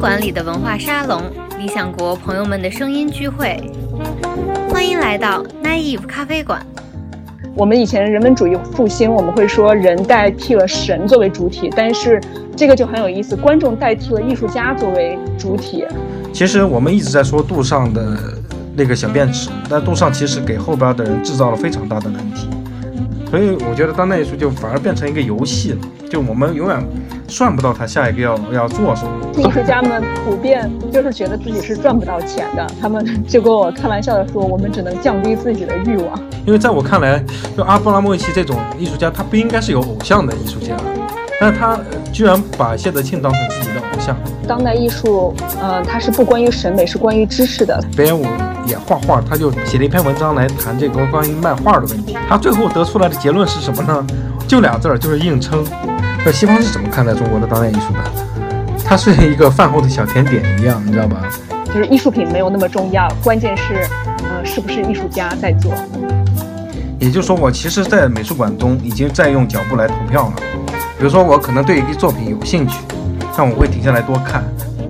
馆里的文化沙龙，理想国朋友们的声音聚会。欢迎来到 Naive 咖啡馆。 我们以前人文主义复兴，我们会说人代替了神作为主体，但是这个就很有意思，观众代替了艺术家作为主体。 其实我们一直在说杜尚的那个小便池，但杜尚其实给后边的人制造了非常大的难题，所以我觉得当代艺术就反而变成一个游戏了，就我们永远算不到他下一个要做什么。 艺术家们普遍就是觉得自己是赚不到钱的，他们就跟我开玩笑的说，我们只能降低自己的欲望。 因为在我看来，就阿布拉莫维奇这种艺术家，他不应该是有偶像的艺术家，但他居然把谢德庆当成自己的偶像。 当代艺术，它是不关于审美，是关于知识的。 北野武也画画，他就写了一篇文章来谈这个关于卖画的问题。他最后得出来的结论是什么呢？就俩字儿，就是硬撑。那西方是怎么看待中国的当代艺术的？它是一个饭后的小甜点一样，你知道吧？ 就是艺术品没有那么重要，关键是，是不是艺术家在做。 也就是说，我其实，在美术馆中已经在用脚步来投票了。比如说，我可能对一个作品有兴趣，但我会停下来多看。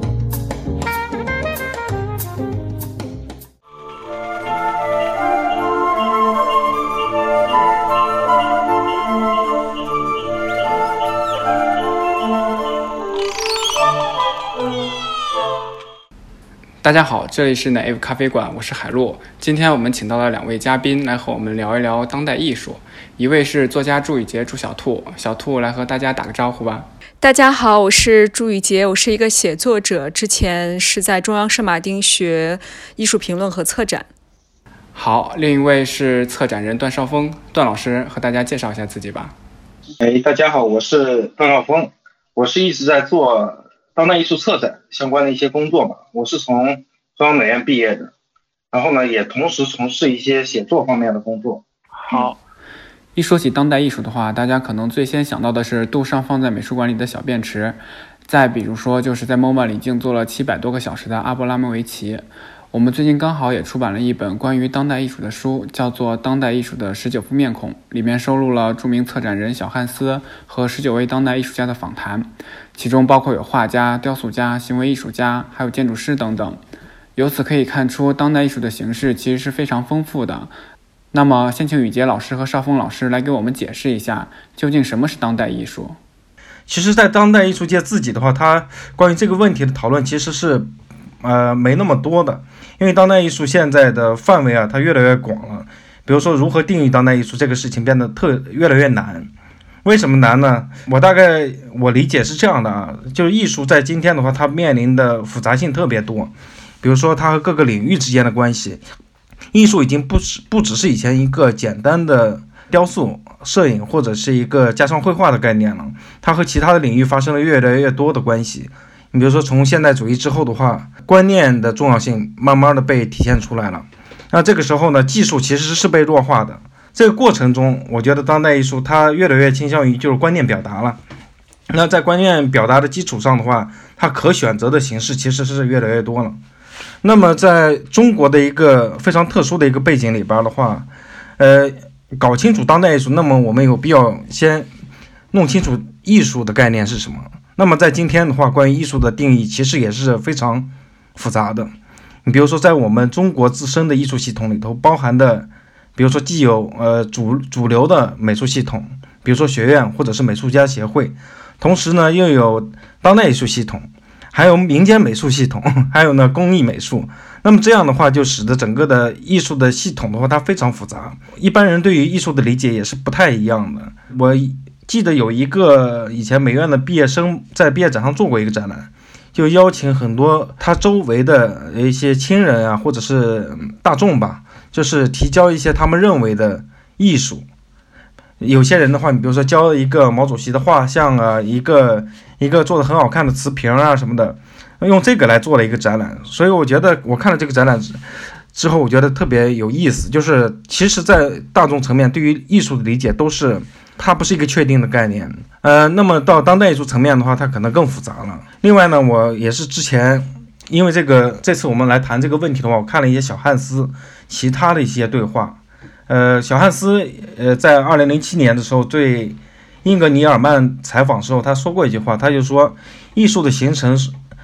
大家好，这里是 Naive 咖啡馆，我是海洛。今天我们请到了两位嘉宾来和我们聊一聊当代艺术，一位是作家朱雨洁朱小兔，小兔来和大家打个招呼吧。 大家好，我是朱雨洁，我是一个写作者，之前是在中央圣马丁学艺术评论和策展。 好，另一位是策展人段少峰，段老师和大家介绍一下自己吧。 大家好，我是段少峰，我是一直在做当代艺术策展相关的一些工作嘛，我是从中央美院毕业的，然后呢也同时从事一些写作方面的工作。 好，一说起当代艺术的话，大家可能最先想到的是杜尚放在美术馆里的小便池，再比如说就是在 MoMA 里静坐了700多个小时的阿布拉莫维奇。我们最近刚好也出版了一本关于当代艺术的书，叫做《当代艺术的19副面孔》，里面收录了著名策展人小汉斯和19位当代艺术家的访谈，其中包括有画家、雕塑家、行为艺术家，还有建筑师等等。由此可以看出，当代艺术的形式其实是非常丰富的。那么先请雨洁老师和少峰老师来给我们解释一下，究竟什么是当代艺术。 其实在当代艺术界自己的话，他关于这个问题的讨论其实是没那么多的，因为当代艺术现在的范围它越来越广了。比如说如何定义当代艺术这个事情变得越来越难。为什么难呢？我理解是这样的就是艺术在今天的话，它面临的复杂性特别多。比如说它和各个领域之间的关系，艺术已经不只是以前一个简单的雕塑、摄影或者是一个家常绘画的概念了，它和其他的领域发生了越来越多的关系。你比如说从现代主义之后的话，观念的重要性慢慢的被体现出来了。那这个时候呢，技术其实是被弱化的。这个过程中，我觉得当代艺术它越来越倾向于就是观念表达了。那在观念表达的基础上的话，它可选择的形式其实是越来越多了。那么在中国的一个非常特殊的一个背景里边的话，搞清楚当代艺术，那么我们有必要先弄清楚艺术的概念是什么。那么在今天的话，关于艺术的定义其实也是非常复杂的。你比如说在我们中国自身的艺术系统里头包含的，比如说既有主流的美术系统，比如说学院或者是美术家协会，同时呢又有当代艺术系统，还有民间美术系统，还有呢工艺美术。那么这样的话就使得整个的艺术的系统的话它非常复杂，一般人对于艺术的理解也是不太一样的。我记得有一个以前美院的毕业生在毕业展上做过一个展览，就邀请很多他周围的一些亲人啊，或者是大众吧，就是提交一些他们认为的艺术。有些人的话，你比如说交一个毛主席的画像啊，一个做的很好看的瓷瓶啊什么的，用这个来做了一个展览。所以我觉得我看了这个展览之后，我觉得特别有意思，就是其实在大众层面对于艺术的理解它不是一个确定的概念。那么到当代艺术层面的话，它可能更复杂了。另外呢，我也是之前因为这次我们来谈这个问题的话，我看了一些小汉斯其他的一些对话。小汉斯在2007年的时候对英格尼尔曼采访的时候，他说过一句话，他就说艺术的形成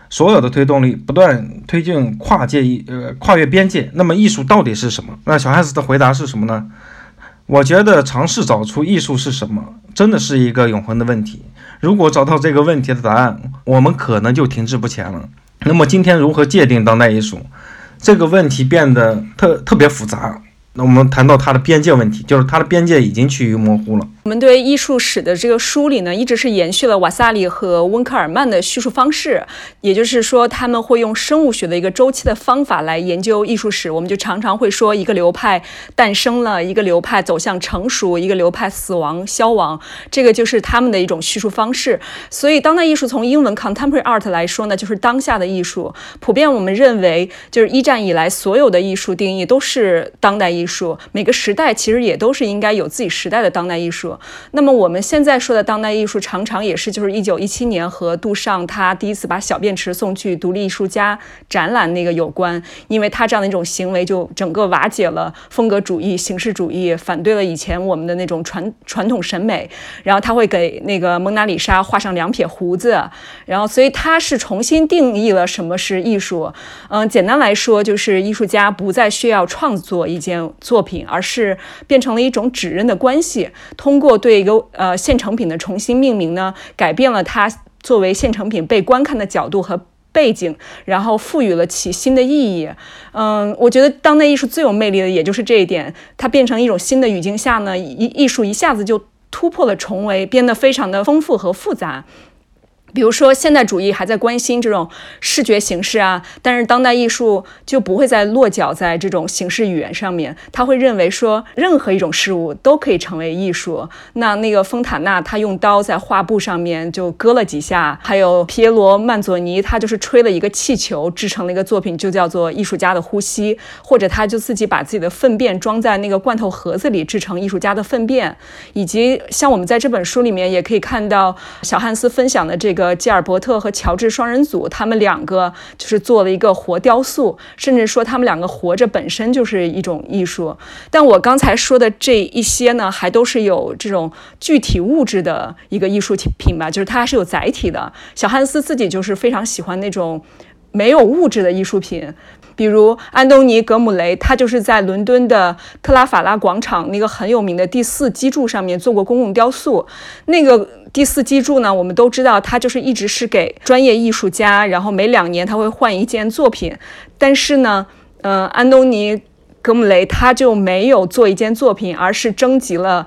所有的推动力不断推进跨越边界。那么艺术到底是什么？那小汉斯的回答是什么呢？我觉得尝试找出艺术是什么，真的是一个永恒的问题。如果找到这个问题的答案，我们可能就停滞不前了。那么今天如何界定当代艺术？这个问题变得特别复杂。那我们谈到它的边界问题，就是它的边界已经趋于模糊了。 我们对艺术史的这个梳理呢，一直是延续了瓦萨里和温克尔曼的叙述方式，也就是说，他们会用生物学的一个周期的方法来研究艺术史。我们就常常会说，一个流派诞生了，一个流派走向成熟，一个流派死亡消亡，这个就是他们的一种叙述方式。所以，当代艺术从英文 contemporary art 来说呢，就是当下的艺术。普遍我们认为，就是一战以来所有的艺术定义都是当代艺术，每个时代其实也都是应该有自己时代的当代艺术。那么我们现在说的当代艺术，常常也是就是1917年和杜尚他第一次把小便池送去独立艺术家展览那个有关，因为他这样的一种行为就整个瓦解了风格主义、形式主义，反对了以前我们的那种传统审美。然后他会给那个蒙娜丽莎画上2撇胡子，然后所以他是重新定义了什么是艺术。简单来说，就是艺术家不再需要创作一件作品，而是变成了一种指认的关系，通过对一个现成品的重新命名呢，改变了它作为现成品被观看的角度和背景，然后赋予了其新的意义。我觉得当代艺术最有魅力的也就是这一点，它变成一种新的语境下呢，艺术一下子就突破了重围，变得非常的丰富和复杂。比如说现代主义还在关心这种视觉形式啊，但是当代艺术就不会再落脚在这种形式语言上面，他会认为说任何一种事物都可以成为艺术。那个丰塔纳他用刀在画布上面就割了几下，还有皮耶罗曼佐尼他就是吹了一个气球制成了一个作品，就叫做艺术家的呼吸，或者他就自己把自己的粪便装在那个罐头盒子里制成艺术家的粪便。以及像我们在这本书里面也可以看到小汉斯分享的这个基尔伯特和乔治双人组，他们2个就是做了一个活雕塑，甚至说他们2个活着本身就是一种艺术。但我刚才说的这一些呢，还都是有这种具体物质的一个艺术品吧，就是它是有载体的。小汉斯自己就是非常喜欢那种没有物质的艺术品，比如安东尼·格姆雷，他就是在伦敦的特拉法拉广场那个很有名的第4基柱上面做过公共雕塑。那个第4基柱呢，我们都知道他就是一直是给专业艺术家，然后每2年他会换一件作品。但是呢，安东尼格姆雷他就没有做一件作品，而是征集了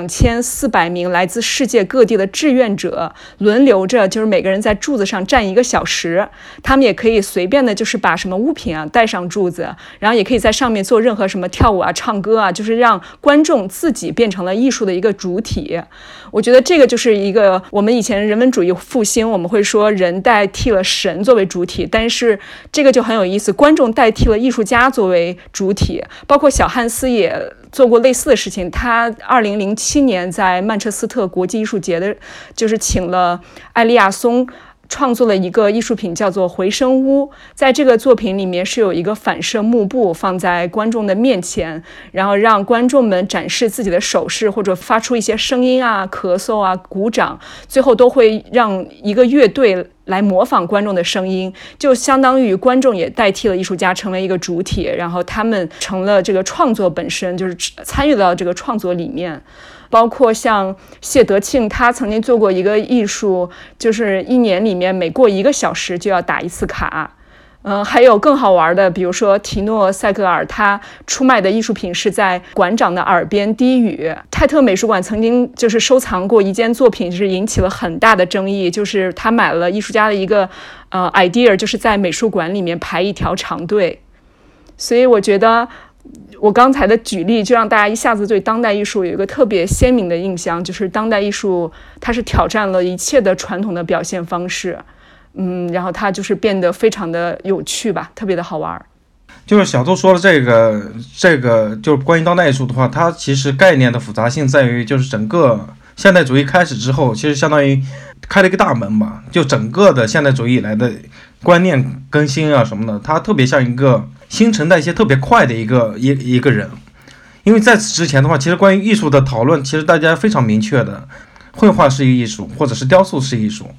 2400名来自世界各地的志愿者，轮流着就是每个人在柱子上站1个小时，他们也可以随便的就是把什么物品啊带上柱子，然后也可以在上面做任何什么跳舞啊唱歌啊，就是让观众自己变成了艺术的一个主体。我觉得这个就是一个我们以前人文主义复兴我们会说人代替了神作为主体，但是这个就很有意思，观众代替了艺术家作为主体。包括小汉斯也做过类似的事情，他2007年在曼彻斯特国际艺术节的，就是请了艾利亚松创作了一个艺术品叫做回声屋。在这个作品里面是有一个反射幕布放在观众的面前，然后让观众们展示自己的手势或者发出一些声音啊、咳嗽啊、鼓掌，最后都会让一个乐队来模仿观众的声音，就相当于观众也代替了艺术家成为一个主体，然后他们成了这个创作本身，就是参与到这个创作里面。包括像谢德庆，他曾经做过一个艺术，就是1年里面每过1个小时就要打1次卡。还有更好玩的，比如说提诺·塞格尔，他出卖的艺术品是在馆长的耳边低语。泰特美术馆曾经就是收藏过一件作品，就是引起了很大的争议，就是他买了艺术家的一个idea， 就是在美术馆里面排一条长队。所以我觉得我刚才的举例就让大家一下子对当代艺术有一个特别鲜明的印象，就是当代艺术它是挑战了一切的传统的表现方式。然后它就是变得非常的有趣吧，特别的好玩。 就是小周说的这个就是关于当代艺术的话，它其实概念的复杂性在于，就是整个现代主义开始之后，其实相当于开了一个大门吧，就整个的现代主义以来的观念更新啊什么的，它特别像一个新陈代谢特别快的一个人。因为在此之前的话，其实关于艺术的讨论，其实大家非常明确的，绘画是艺术，或者是雕塑是艺术。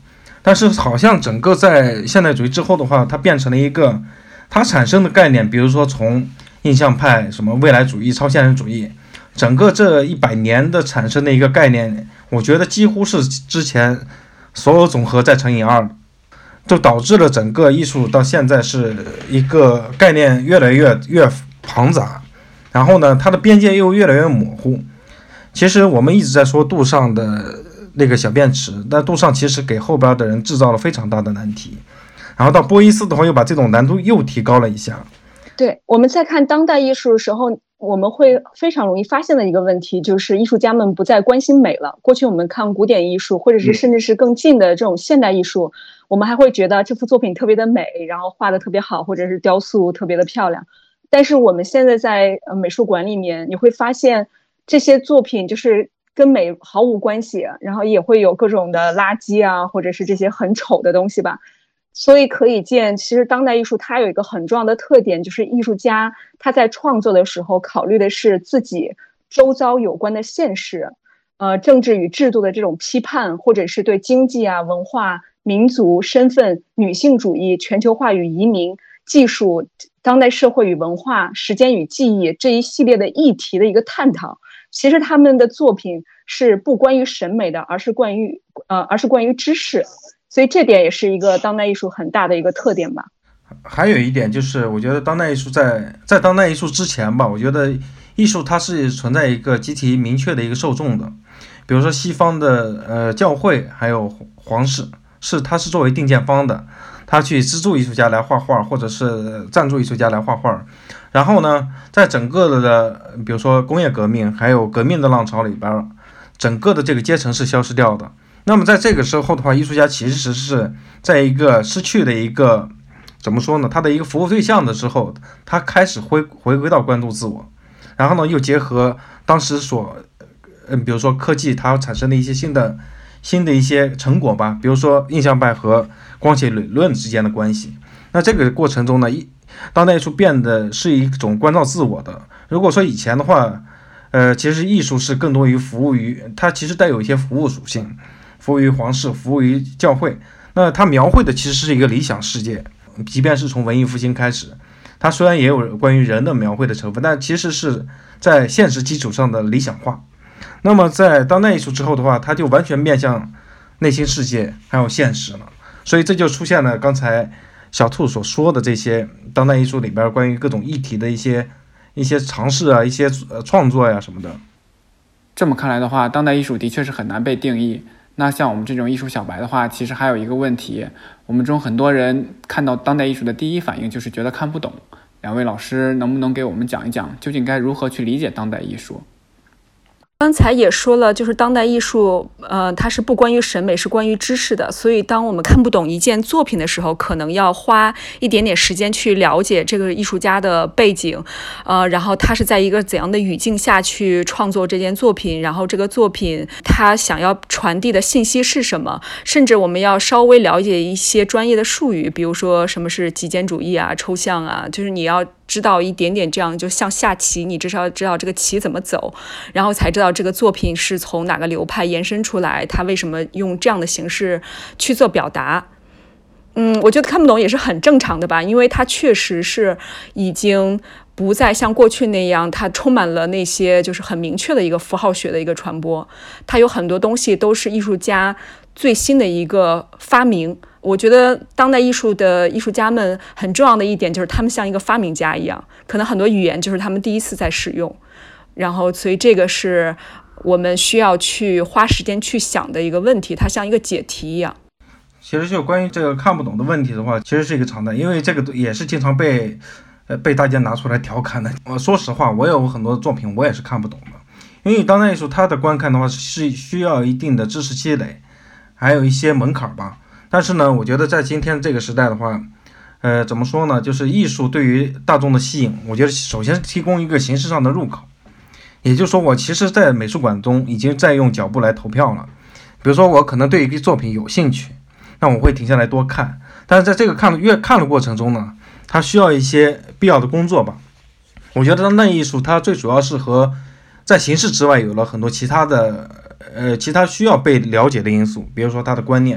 但是好像整个在现代主义之后的话，它变成了一个它产生的概念，比如说从印象派、什么未来主义、超现实主义，整个这100年的产生的一个概念，我觉得几乎是之前所有总和再乘以2，就导致了整个艺术到现在是一个概念越来越庞杂，然后呢，它的边界又越来越模糊。其实我们一直在说杜尚的那个小便池，但杜尚其实给后边的人制造了非常大的难题，然后到波伊斯的话又把这种难度又提高了一下。 对，我们在看当代艺术的时候，我们会非常容易发现的一个问题，就是艺术家们不再关心美了。过去我们看古典艺术，或者是甚至是更近的这种现代艺术，我们还会觉得这幅作品特别的美，然后画的特别好，或者是雕塑特别的漂亮。但是我们现在在美术馆里面，你会发现这些作品就是跟美毫无关系，然后也会有各种的垃圾啊，或者是这些很丑的东西吧。所以可以见，其实当代艺术它有一个很重要的特点，就是艺术家他在创作的时候考虑的是自己周遭有关的现实，政治与制度的这种批判，或者是对经济啊、文化、民族、身份、女性主义、全球化与移民、技术、当代社会与文化、时间与记忆这一系列的议题的一个探讨。其实他们的作品是不关于审美的，而是关于知识。所以这点也是一个当代艺术很大的一个特点吧。 还有一点就是，我觉得当代艺术在当代艺术之前吧，我觉得艺术它是存在一个集体明确的一个受众的。比如说西方的教会还有皇室，它是作为定见方的，他去资助艺术家来画画，或者是赞助艺术家来画画。然后呢，在整个的比如说工业革命还有革命的浪潮里边，整个的这个阶层是消失掉的。那么在这个时候的话，艺术家其实是在一个失去的一个怎么说呢，他的一个服务对象的时候，他开始回归到关注自我，然后呢又结合当时比如说科技它产生的一些新的一些成果吧，比如说印象派和光学理论之间的关系。那这个过程中呢，当代艺术变得是一种关照自我的。如果说以前的话，其实艺术是更多于服务于，它其实带有一些服务属性，服务于皇室，服务于教会。那它描绘的其实是一个理想世界，即便是从文艺复兴开始，它虽然也有关于人的描绘的成分，但其实是在现实基础上的理想化。那么在当代艺术之后的话，它就完全面向内心世界还有现实了。所以这就出现了刚才小兔所说的这些当代艺术里边关于各种议题的一些尝试啊，一些创作呀什么的。 这么看来的话，当代艺术的确是很难被定义。那像我们这种艺术小白的话，其实还有一个问题，我们中很多人看到当代艺术的第一反应就是觉得看不懂。两位老师能不能给我们讲一讲，究竟该如何去理解当代艺术？ 刚才也说了，就是当代艺术，它是不关于审美，是关于知识的。所以，当我们看不懂一件作品的时候，可能要花一点点时间去了解这个艺术家的背景，然后他是在一个怎样的语境下去创作这件作品，然后这个作品他想要传递的信息是什么，甚至我们要稍微了解一些专业的术语，比如说什么是极简主义啊、抽象啊，就是你要知道一点点，这样就像下棋，你至少要知道这个棋怎么走，然后才知道这个作品是从哪个流派延伸出来，他为什么用这样的形式去做表达。我觉得看不懂也是很正常的吧，因为它确实是已经不再像过去那样，它充满了那些就是很明确的一个符号学的一个传播，它有很多东西都是艺术家最新的一个发明。我觉得当代艺术的艺术家们很重要的一点就是他们像一个发明家一样，可能很多语言就是他们第一次在使用，然后所以这个是我们需要去花时间去想的一个问题，它像一个解题一样。 其实就关于这个看不懂的问题的话，其实是一个常态，因为这个也是经常被大家拿出来调侃的。说实话，我有很多作品我也是看不懂的，因为当代艺术它的观看的话是需要一定的知识积累，还有一些门槛吧。但是呢，我觉得在今天这个时代的话，怎么说呢，就是艺术对于大众的吸引，我觉得首先是提供一个形式上的入口。也就是说，我其实在美术馆中已经在用脚步来投票了。比如说我可能对一个作品有兴趣，那我会停下来多看，但是在这个看的过程中呢，它需要一些必要的工作吧。我觉得当代艺术它最主要是和在形式之外有了很多其他需要被了解的因素，比如说它的观念。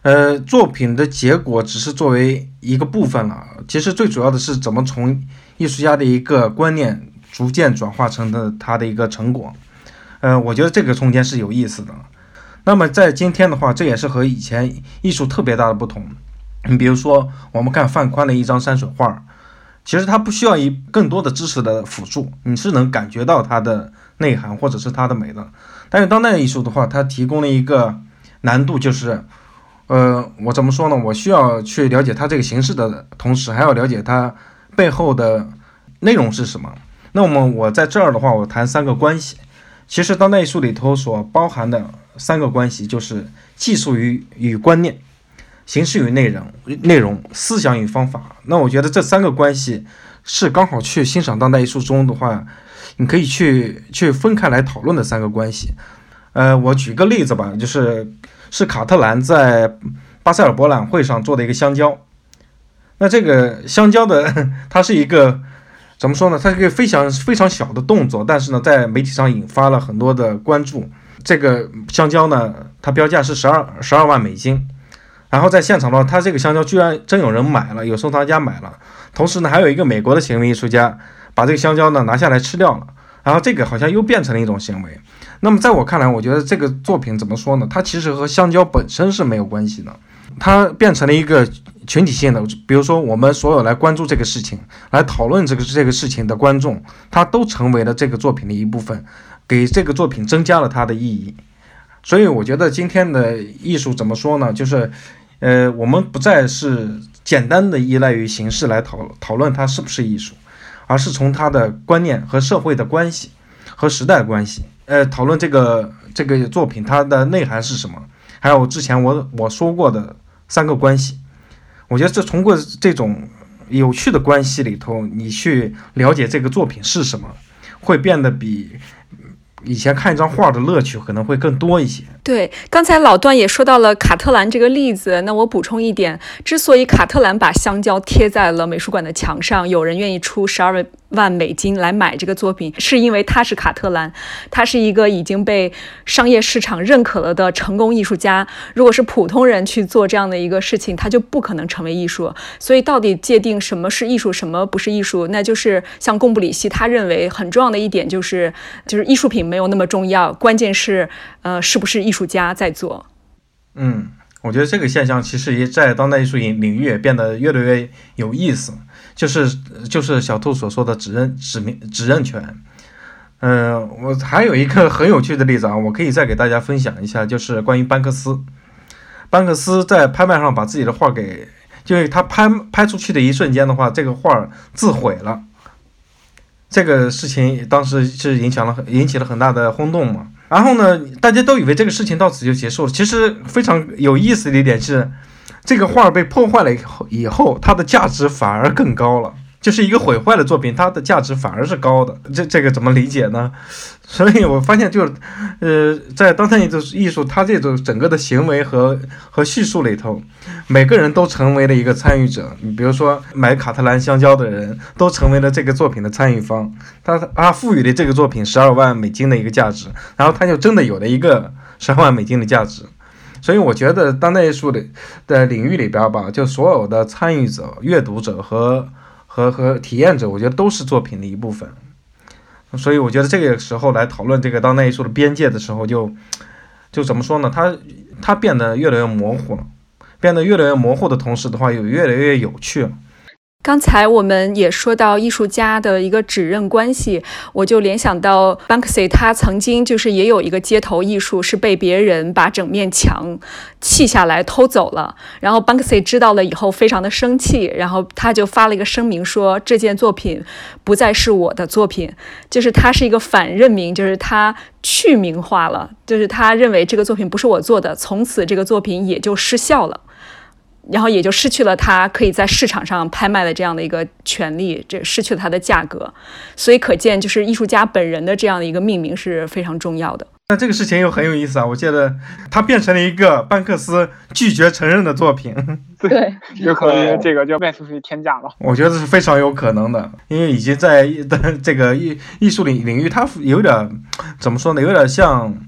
作品的结果只是作为一个部分了，其实最主要的是怎么从艺术家的一个观念逐渐转化成他的一个成果。我觉得这个中间是有意思的。那么在今天的话，这也是和以前艺术特别大的不同。你比如说我们看范宽的一张山水画，其实它不需要更多的知识的辅助，你是能感觉到它的内涵或者是它的美的。但是当代艺术的话，它提供了一个难度，就是我怎么说呢，我需要去了解它这个形式的同时，还要了解它背后的内容是什么。那么我在这儿的话，我谈三个关系。其实当代艺术里头所包含的三个关系，就是技术与观念，形式与内容，思想与方法。那我觉得这三个关系是刚好去欣赏当代艺术中的话，你可以去分开来讨论的三个关系。我举个例子吧，是卡特兰在巴塞尔博览会上做的一个香蕉。那这个香蕉的它是一个怎么说呢？它是一个非常非常小的动作，但是呢，在媒体上引发了很多的关注。这个香蕉呢，它标价是12万美金。然后在现场的话，它这个香蕉居然真有人买了，有收藏家买了。同时呢，还有一个美国的行为艺术家把这个香蕉呢拿下来吃掉了。然后这个好像又变成了一种行为。那么在我看来，我觉得这个作品怎么说呢？它其实和香蕉本身是没有关系的，它变成了一个群体性的。比如说，我们所有来关注这个事情、来讨论这个事情的观众，他都成为了这个作品的一部分，给这个作品增加了它的意义。所以我觉得今天的艺术怎么说呢？就是我们不再是简单的依赖于形式来讨论它是不是艺术，而是从它的观念和社会的关系和时代的关系，讨论这个作品它的内涵是什么，还有之前我说过的三个关系。我觉得通过这种有趣的关系里头，你去了解这个作品是什么，会变得比以前看一张画的乐趣可能会更多一些。 对，刚才老段也说到了卡特兰这个例子，那我补充一点，之所以卡特兰把香蕉贴在了美术馆的墙上，有人愿意出12万美金来买这个作品，是因为他是卡特兰，他是一个已经被商业市场认可了的成功艺术家。如果是普通人去做这样的一个事情，他就不可能成为艺术。所以到底界定什么是艺术，什么不是艺术，那就是像贡布里希他认为很重要的一点就是艺术品没有那么重要，关键是是不是艺术家在做。 我觉得这个现象其实也在当代艺术领域也变得越来越有意思，就是小兔所说的指认权。我还有一个很有趣的例子啊，我可以再给大家分享一下，就是关于班克斯。班克斯在拍卖上把自己的画就是他拍出去的一瞬间的话，这个画自毁了。这个事情当时是引起了很大的轰动嘛。然后呢，大家都以为这个事情到此就结束了。其实非常有意思的一点是，这个画被破坏了以后，它的价值反而更高了。就是一个毁坏的作品，它的价值反而是高的。这个怎么理解呢？所以我发现在当代艺术，它这种整个的行为和叙述里头，每个人都成为了一个参与者。你比如说买卡特兰香蕉的人都成为了这个作品的参与方，他赋予了这个作品12万美金的一个价值，然后他就真的有了一个12万美金的价值。所以我觉得当代艺术的领域里边吧，就所有的参与者、阅读者和体验者，我觉得都是作品的一部分。所以我觉得这个时候来讨论这个当代艺术的边界的时候，就怎么说呢？它变得越来越模糊了，变得越来越模糊的同时的话，也越来越有趣了。 刚才我们也说到艺术家的一个指认关系，我就联想到 Banksy 他曾经也有一个街头艺术是被别人把整面墙砌下来偷走了，然后 Banksy 知道了以后非常的生气，然后他就发了一个声明说这件作品不再是我的作品，他是一个反认明，他去名化了，他认为这个作品不是我做的，从此这个作品也就失效了，然后也就失去了他可以在市场上拍卖的这样的一个权利，失去了它的价格。所以可见艺术家本人的这样的一个命名是非常重要的。 那这个事情又很有意思啊！我记得它变成了一个班克斯拒绝承认的作品。 对， 有可能这个就卖出去天价了。 我觉得是非常有可能的，因为已经在这个艺术领域，它有点怎么说呢？有点像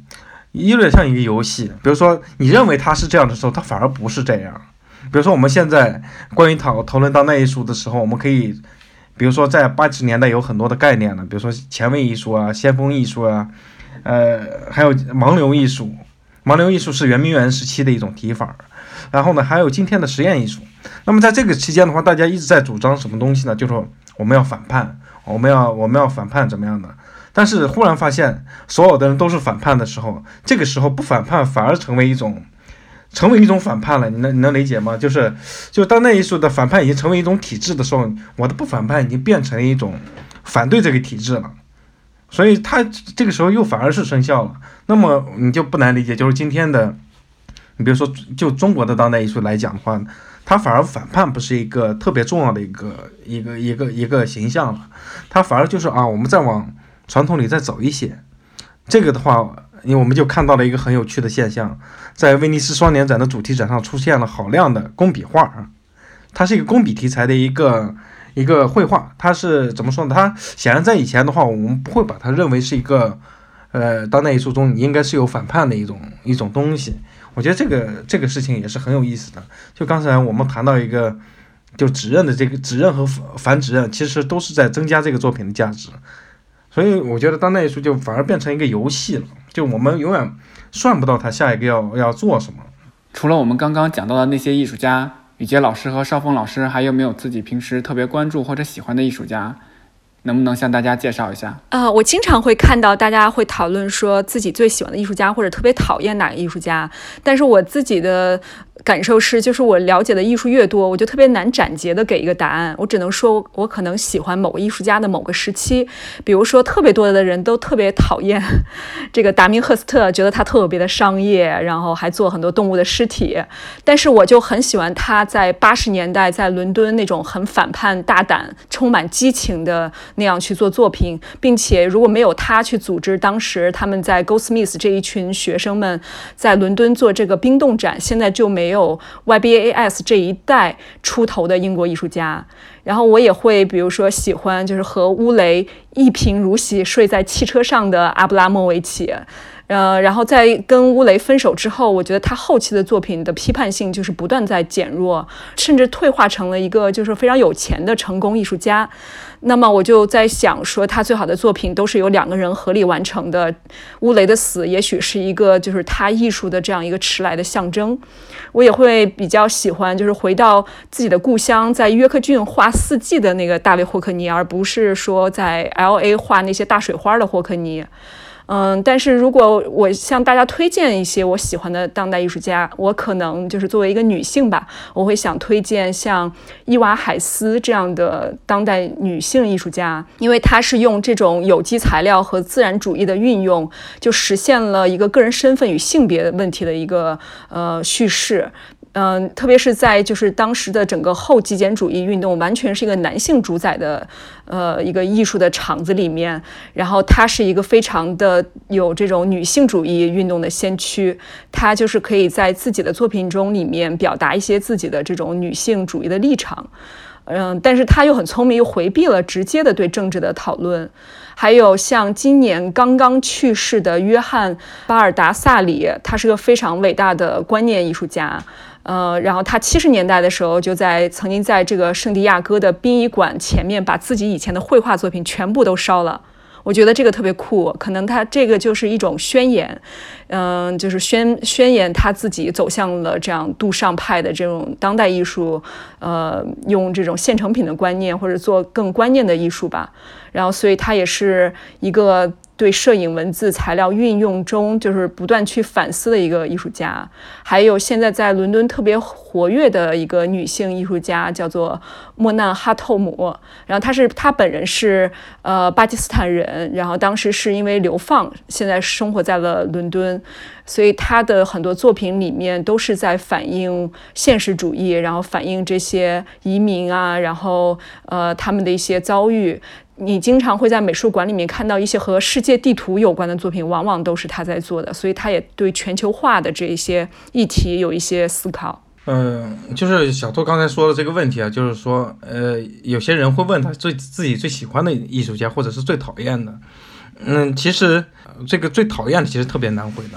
有点像一个游戏。比如说你认为它是这样的时候，它反而不是这样。比如说我们现在关于讨论当代艺术的时候，我们可以比如说在80年代有很多的概念了，比如说前卫艺术啊、先锋艺术啊，还有盲流艺术。盲流艺术是圆明园时期的一种提法，然后呢还有今天的实验艺术。那么在这个期间的话，大家一直在主张什么东西呢？就是说我们要反叛，我们要反叛怎么样的？但是忽然发现所有的人都是反叛的时候，这个时候不反叛反而成为一种反叛了。你能理解吗？就是当代艺术的反叛已经成为一种体制的时候，我的不反叛已经变成一种反对这个体制了。所以它这个时候又反而是生效了。那么你就不难理解，就是今天的，你比如说就中国的当代艺术来讲的话，它反而反叛不是一个特别重要的一个形象了，它反而就是我们再往传统里再走一些。这个的话，因为我们就看到了一个很有趣的现象，在威尼斯双年展的主题展上出现了好量的工笔画，它是一个工笔题材的一个绘画。它是怎么说呢？它显然在以前的话，我们不会把它认为是一个当代艺术中你应该是有反叛的一种东西。我觉得这个事情也是很有意思的。就刚才我们谈到一个，就指认的这个指认和反指认，其实都是在增加这个作品的价值。所以我觉得当代艺术就反而变成一个游戏了，就我们永远算不到它下一个要做什么。 除了我们刚刚讲到的那些艺术家，雨洁老师和邵峰老师还有没有自己平时特别关注或者喜欢的艺术家？能不能向大家介绍一下？ 我经常会看到大家会讨论说自己最喜欢的艺术家或者特别讨厌哪个艺术家，但是我自己的感受是，就是我了解的艺术越多，我就特别难斩截的给一个答案。我只能说我可能喜欢某个艺术家的某个时期，比如说特别多的人都特别讨厌这个达明赫斯特，觉得他特别的商业，然后还做很多动物的尸体，但是我就很喜欢他在80年代在伦敦那种很反叛、大胆、充满激情的那样去做作品，并且如果没有他去组织当时他们在 Goldsmiths 这一群学生们在伦敦做这个冰冻展，现在就没有YBAS 这一代出头的英国艺术家。然后我也会比如说喜欢就是和乌雷一贫如洗睡在汽车上的阿布拉莫维奇。然后在跟乌雷分手之后，我觉得他后期的作品的批判性就是不断在减弱，甚至退化成了一个就是非常有钱的成功艺术家。那么我就在想说，他最好的作品都是由2个人合力完成的。乌雷的死也许是一个就是他艺术的这样一个迟来的象征。我也会比较喜欢就是回到自己的故乡，在约克郡画4季的那个大卫霍克尼，而不是说在 LA 画那些大水花的霍克尼。但是如果我向大家推荐一些我喜欢的当代艺术家，我可能就是作为一个女性吧，我会想推荐像伊娃海斯这样的当代女性艺术家，因为她是用这种有机材料和自然主义的运用，就实现了一个个人身份与性别问题的一个叙事。特别是在就是当时的整个后极简主义运动完全是一个男性主宰的一个艺术的场子里面，然后他是一个非常的有这种女性主义运动的先驱，他就是可以在自己的作品中里面表达一些自己的这种女性主义的立场。但是他又很聪明，又回避了直接的对政治的讨论。还有像今年刚刚去世的约翰·巴尔达萨里，他是个非常伟大的观念艺术家。然后他70年代的时候就曾经在这个圣地亚哥的殡仪馆前面把自己以前的绘画作品全部都烧了。我觉得这个特别酷，可能他这个就是一种宣言，就是宣言他自己走向了这样杜尚派的这种当代艺术，用这种现成品的观念或者做更观念的艺术吧。然后所以他也是一个对摄影、文字、材料运用中就是不断去反思的一个艺术家。还有现在在伦敦特别活跃的一个女性艺术家叫做莫难哈透姆，然后她本人是巴基斯坦人，然后当时是因为流放，现在生活在了伦敦，所以她的很多作品里面都是在反映现实主义，然后反映这些移民啊，然后他们的一些遭遇。你经常会在美术馆里面看到一些和世界地图有关的作品，往往都是他在做的，所以他也对全球化的这一些议题有一些思考。 就是小兔刚才说的这个问题啊，就是说有些人会问他自己最喜欢的艺术家或者是最讨厌的。其实这个最讨厌的其实特别难回答，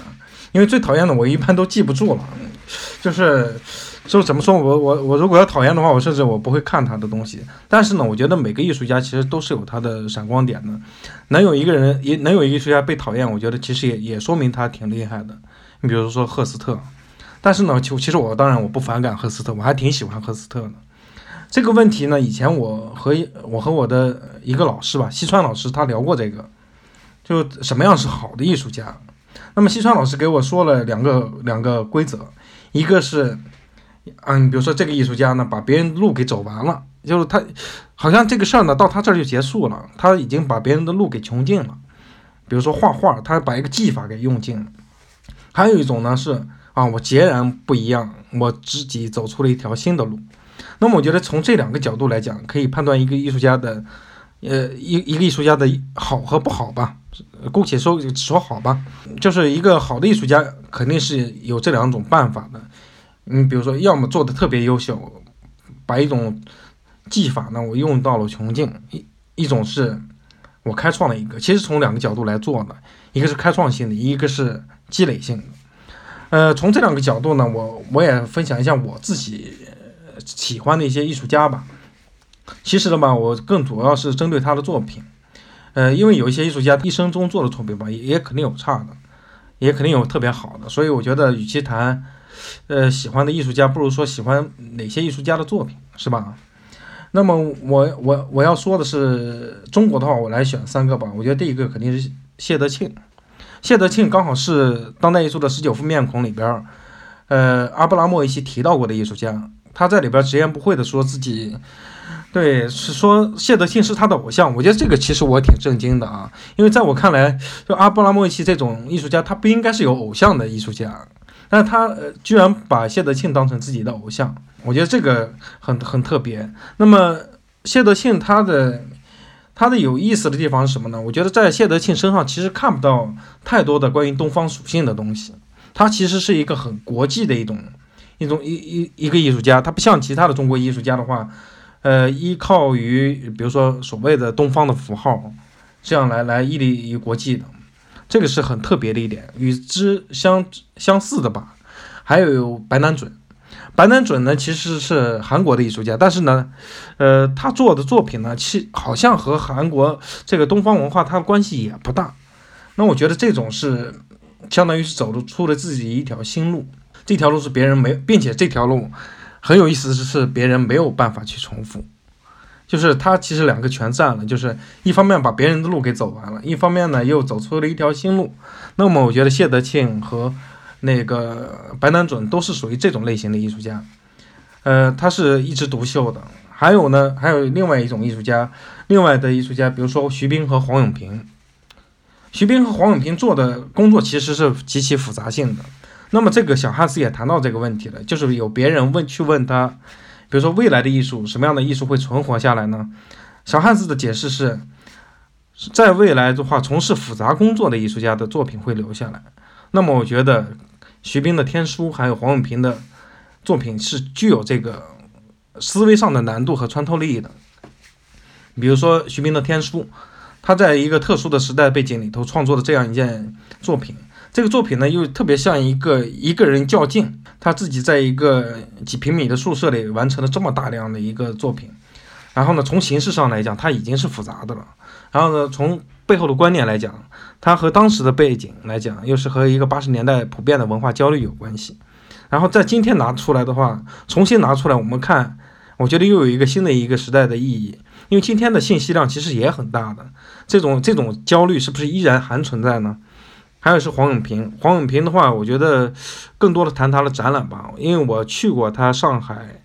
因为最讨厌的我一般都记不住了，就怎么说，我如果要讨厌的话，我甚至我不会看他的东西。但是呢，我觉得每个艺术家其实都是有他的闪光点的，能有一个艺术家被讨厌，我觉得其实也说明他挺厉害的。你比如说赫斯特，但是呢，其实我当然我不反感赫斯特，我还挺喜欢赫斯特的。这个问题呢，以前我和我的一个老师吧，西川老师，他聊过这个，就什么样是好的艺术家。那么西川老师给我说了两个规则，一个是比如说这个艺术家呢，把别人的路给走完了，就是他好像这个事儿呢到他这儿就结束了，他已经把别人的路给穷尽了。比如说画画，他把一个技法给用尽了。还有一种呢是我截然不一样，我自己走出了一条新的路。那么我觉得从这两个角度来讲，可以判断一个艺术家的一个艺术家的好和不好吧。姑且说好吧，就是一个好的艺术家肯定是有这两种办法的。比如说要么做的特别优秀，把一种技法呢我用到了穷尽，一种是我开创了一个，其实从两个角度来做的，一个是开创性的，一个是积累性的。从这两个角度呢，我也分享一下我自己喜欢的一些艺术家吧。其实呢吧，我更主要是针对他的作品。因为有一些艺术家一生中做的作品吧，也肯定有差的，也肯定有特别好的，所以我觉得与其谈喜欢的艺术家，不如说喜欢哪些艺术家的作品，是吧？那么我要说的是中国的话，我来选3个吧。我觉得第一个肯定是谢德庆。谢德庆刚好是当代艺术的19副面孔里边，阿布拉莫维奇提到过的艺术家。他在里边直言不讳的说自己，对，是说谢德庆是他的偶像。我觉得这个其实我挺震惊的啊，因为在我看来，就阿布拉莫维奇这种艺术家，他不应该是有偶像的艺术家，但是他居然把谢德庆当成自己的偶像，我觉得这个很特别。那么谢德庆他的有意思的地方是什么呢？我觉得在谢德庆身上其实看不到太多的关于东方属性的东西，他其实是一个很国际的一个艺术家，他不像其他的中国艺术家的话，依靠于比如说所谓的东方的符号，这样来屹立于国际的，这个是很特别的一点。与之相似的吧，还有白南准。白南准呢其实是韩国的艺术家，但是呢，他做的作品呢，好像和韩国这个东方文化它的关系也不大。那我觉得这种是相当于是走出了自己一条新路，这条路是别人并且这条路很有意思的是别人没有办法去重复，就是他其实2个全占了，就是一方面把别人的路给走完了，一方面呢又走出了一条新路。那么我觉得谢德庆和那个白南准都是属于这种类型的艺术家，他是一枝独秀的。还有另外一种艺术家，另外的艺术家，比如说徐冰和黄永平。徐冰和黄永平做的工作其实是极其复杂性的。那么这个小汉斯也谈到这个问题了，就是有别人问他，比如说未来的艺术，什么样的艺术会存活下来呢？小汉斯的解释是，在未来的话，从事复杂工作的艺术家的作品会留下来。那么我觉得徐冰的天书还有黄永平的作品是具有这个思维上的难度和穿透力的。比如说徐冰的天书，他在一个特殊的时代背景里头创作的这样一件作品，这个作品呢又特别像一个人较劲，他自己在一个几平米的宿舍里完成了这么大量的一个作品。然后呢，从形式上来讲，它已经是复杂的了。然后呢，从背后的观念来讲，它和当时的背景来讲，又是和一个80年代普遍的文化焦虑有关系。然后在今天拿出来的话，重新拿出来我们看，我觉得又有一个新的一个时代的意义。因为今天的信息量其实也很大的，这种焦虑是不是依然还存在呢？还有是黄永平的话，我觉得更多的谈他的展览吧，因为我去过他上海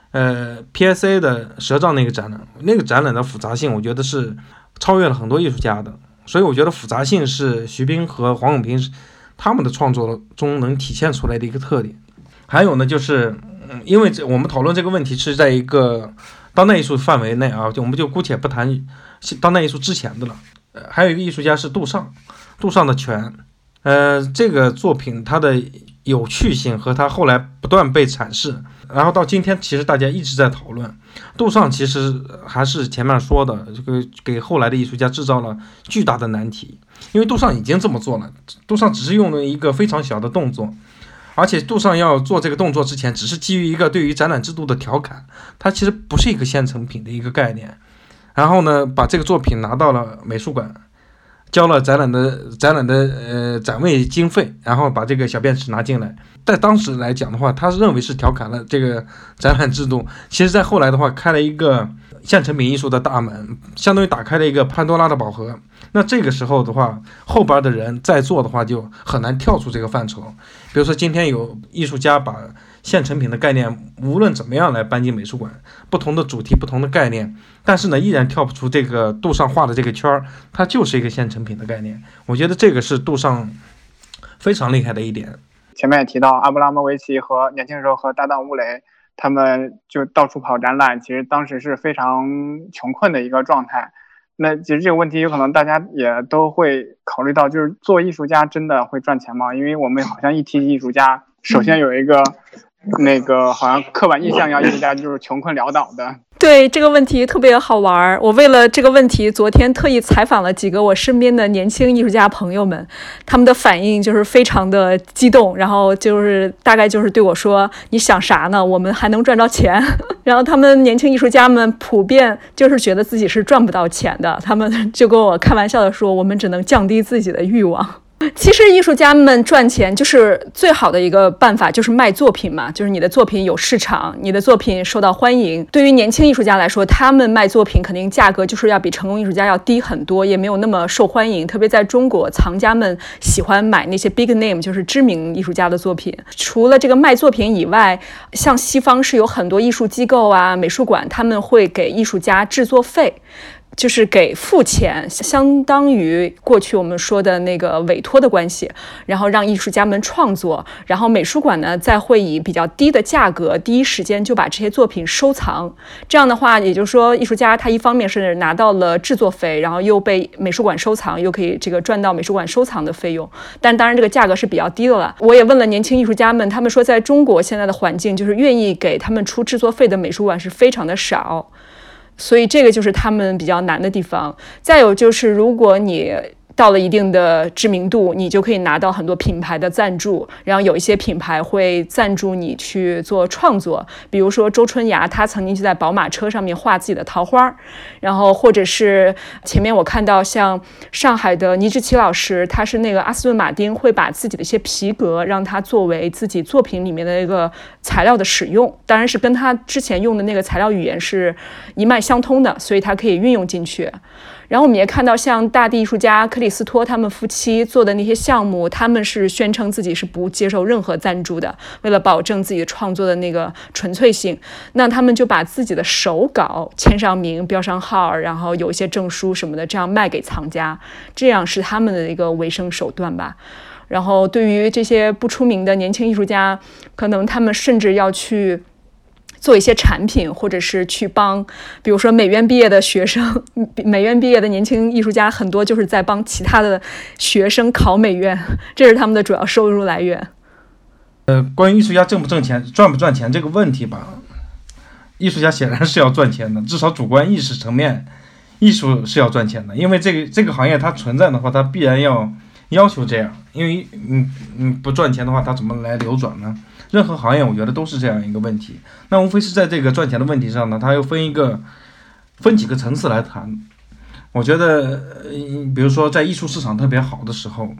PSA 的蛇杖那个展览，那个展览的复杂性我觉得是超越了很多艺术家的，所以我觉得复杂性是徐冰和黄永平他们的创作中能体现出来的一个特点。还有呢，就是因为我们讨论这个问题是在一个当代艺术范围内啊，我们就姑且不谈当代艺术之前的了。还有一个艺术家是杜尚的泉，这个作品它的有趣性和它后来不断被阐释，然后到今天其实大家一直在讨论。杜尚其实还是前面说的，这个给后来的艺术家制造了巨大的难题，因为杜尚已经这么做了，杜尚只是用了一个非常小的动作，而且杜尚要做这个动作之前只是基于一个对于展览制度的调侃，它其实不是一个现成品的一个概念。然后呢，把这个作品拿到了美术馆，交了展览的展位经费，然后把这个小便池拿进来。在当时来讲的话，他认为是调侃了这个展览制度，其实在后来的话开了一个现成品艺术的大门，相当于打开了一个潘多拉的宝盒。那这个时候的话，后边的人在做的话就很难跳出这个范畴。比如说今天有艺术家把现成品的概念无论怎么样来搬进美术馆，不同的主题不同的概念，但是呢依然跳不出这个杜尚画的这个圈，它就是一个现成品的概念。我觉得这个是杜尚非常厉害的一点。 前面也提到阿布拉莫维奇和年轻时候和搭档乌雷他们就到处跑展览，其实当时是非常穷困的一个状态。那其实这个问题有可能大家也都会考虑到，就是做艺术家真的会赚钱吗？因为我们好像一提艺术家，首先有一个好像刻板印象艺术家就是穷困潦倒的。 对，这个问题特别好玩。我为了这个问题昨天特意采访了几个我身边的年轻艺术家朋友们，他们的反应就是非常的激动，然后就是大概就是对我说，你想啥呢，我们还能赚着钱。然后他们年轻艺术家们普遍就是觉得自己是赚不到钱的，他们就跟我开玩笑的说，我们只能降低自己的欲望。其实艺术家们赚钱就是最好的一个办法，就是卖作品嘛，就是你的作品有市场，你的作品受到欢迎。对于年轻艺术家来说，他们卖作品肯定价格就是要比成功艺术家要低很多，也没有那么受欢迎。特别在中国，藏家们喜欢买那些 big name， 就是知名艺术家的作品。除了这个卖作品以外，像西方是有很多艺术机构啊、美术馆，他们会给艺术家制作费，就是给付钱，相当于过去我们说的那个委托的关系，然后让艺术家们创作，然后美术馆呢再会以比较低的价格第一时间就把这些作品收藏。这样的话也就是说，艺术家他一方面是拿到了制作费，然后又被美术馆收藏，又可以这个赚到美术馆收藏的费用，但当然这个价格是比较低的了。我也问了年轻艺术家们，他们说在中国现在的环境，就是愿意给他们出制作费的美术馆是非常的少，所以这个就是他们比较难的地方。再有就是，如果你到了一定的知名度，你就可以拿到很多品牌的赞助，然后有一些品牌会赞助你去做创作，比如说周春芽，他曾经就在宝马车上面画自己的桃花，然后或者是前面我看到像上海的倪志奇老师，他是那个阿斯顿马丁会把自己的一些皮革让他作为自己作品里面的一个材料的使用，当然是跟他之前用的那个材料语言是一脉相通的，所以他可以运用进去。然后我们也看到像大地艺术家克里斯托他们夫妻做的那些项目，他们是宣称自己是不接受任何赞助的，为了保证自己创作的那个纯粹性，那他们就把自己的手稿签上名标上号，然后有一些证书什么的，这样卖给藏家，这样是他们的一个维生手段吧。然后对于这些不出名的年轻艺术家，可能他们甚至要去做一些产品，或者是去帮比如说美院毕业的学生，美院毕业的年轻艺术家很多就是在帮其他的学生考美院，这是他们的主要收入来源。 关于艺术家挣不挣钱赚不赚钱这个问题吧，艺术家显然是要赚钱的，至少主观意识层面艺术是要赚钱的，因为这个行业它存在的话，它必然要求这样，因为不赚钱的话它怎么来流转呢？任何行业我觉得都是这样一个问题，那无非是在这个赚钱的问题上呢，它又分几个层次来谈。我觉得比如说在艺术市场特别好的时候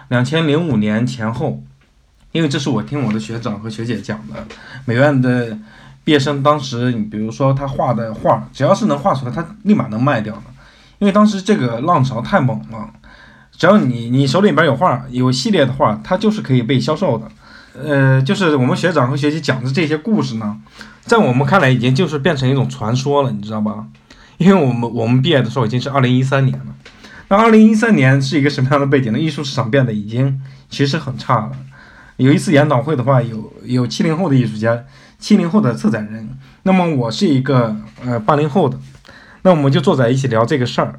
，2005年前后，因为这是我听我的学长和学姐讲的，美院的毕业生当时你比如说他画的画只要是能画出来，他立马能卖掉的，因为当时这个浪潮太猛了，只要你手里边有画，有系列的画，它就是可以被销售的。就是我们学长和学姐讲的这些故事呢，在我们看来已经就是变成一种传说了，你知道吧？因为我们毕业的时候已经是2013年了。那2013年是一个什么样的背景呢？艺术市场变得已经其实很差了。有一次研讨会的话，有70后的艺术家，70后的策展人，那么我是一个80后的，那我们就坐在一起聊这个事儿。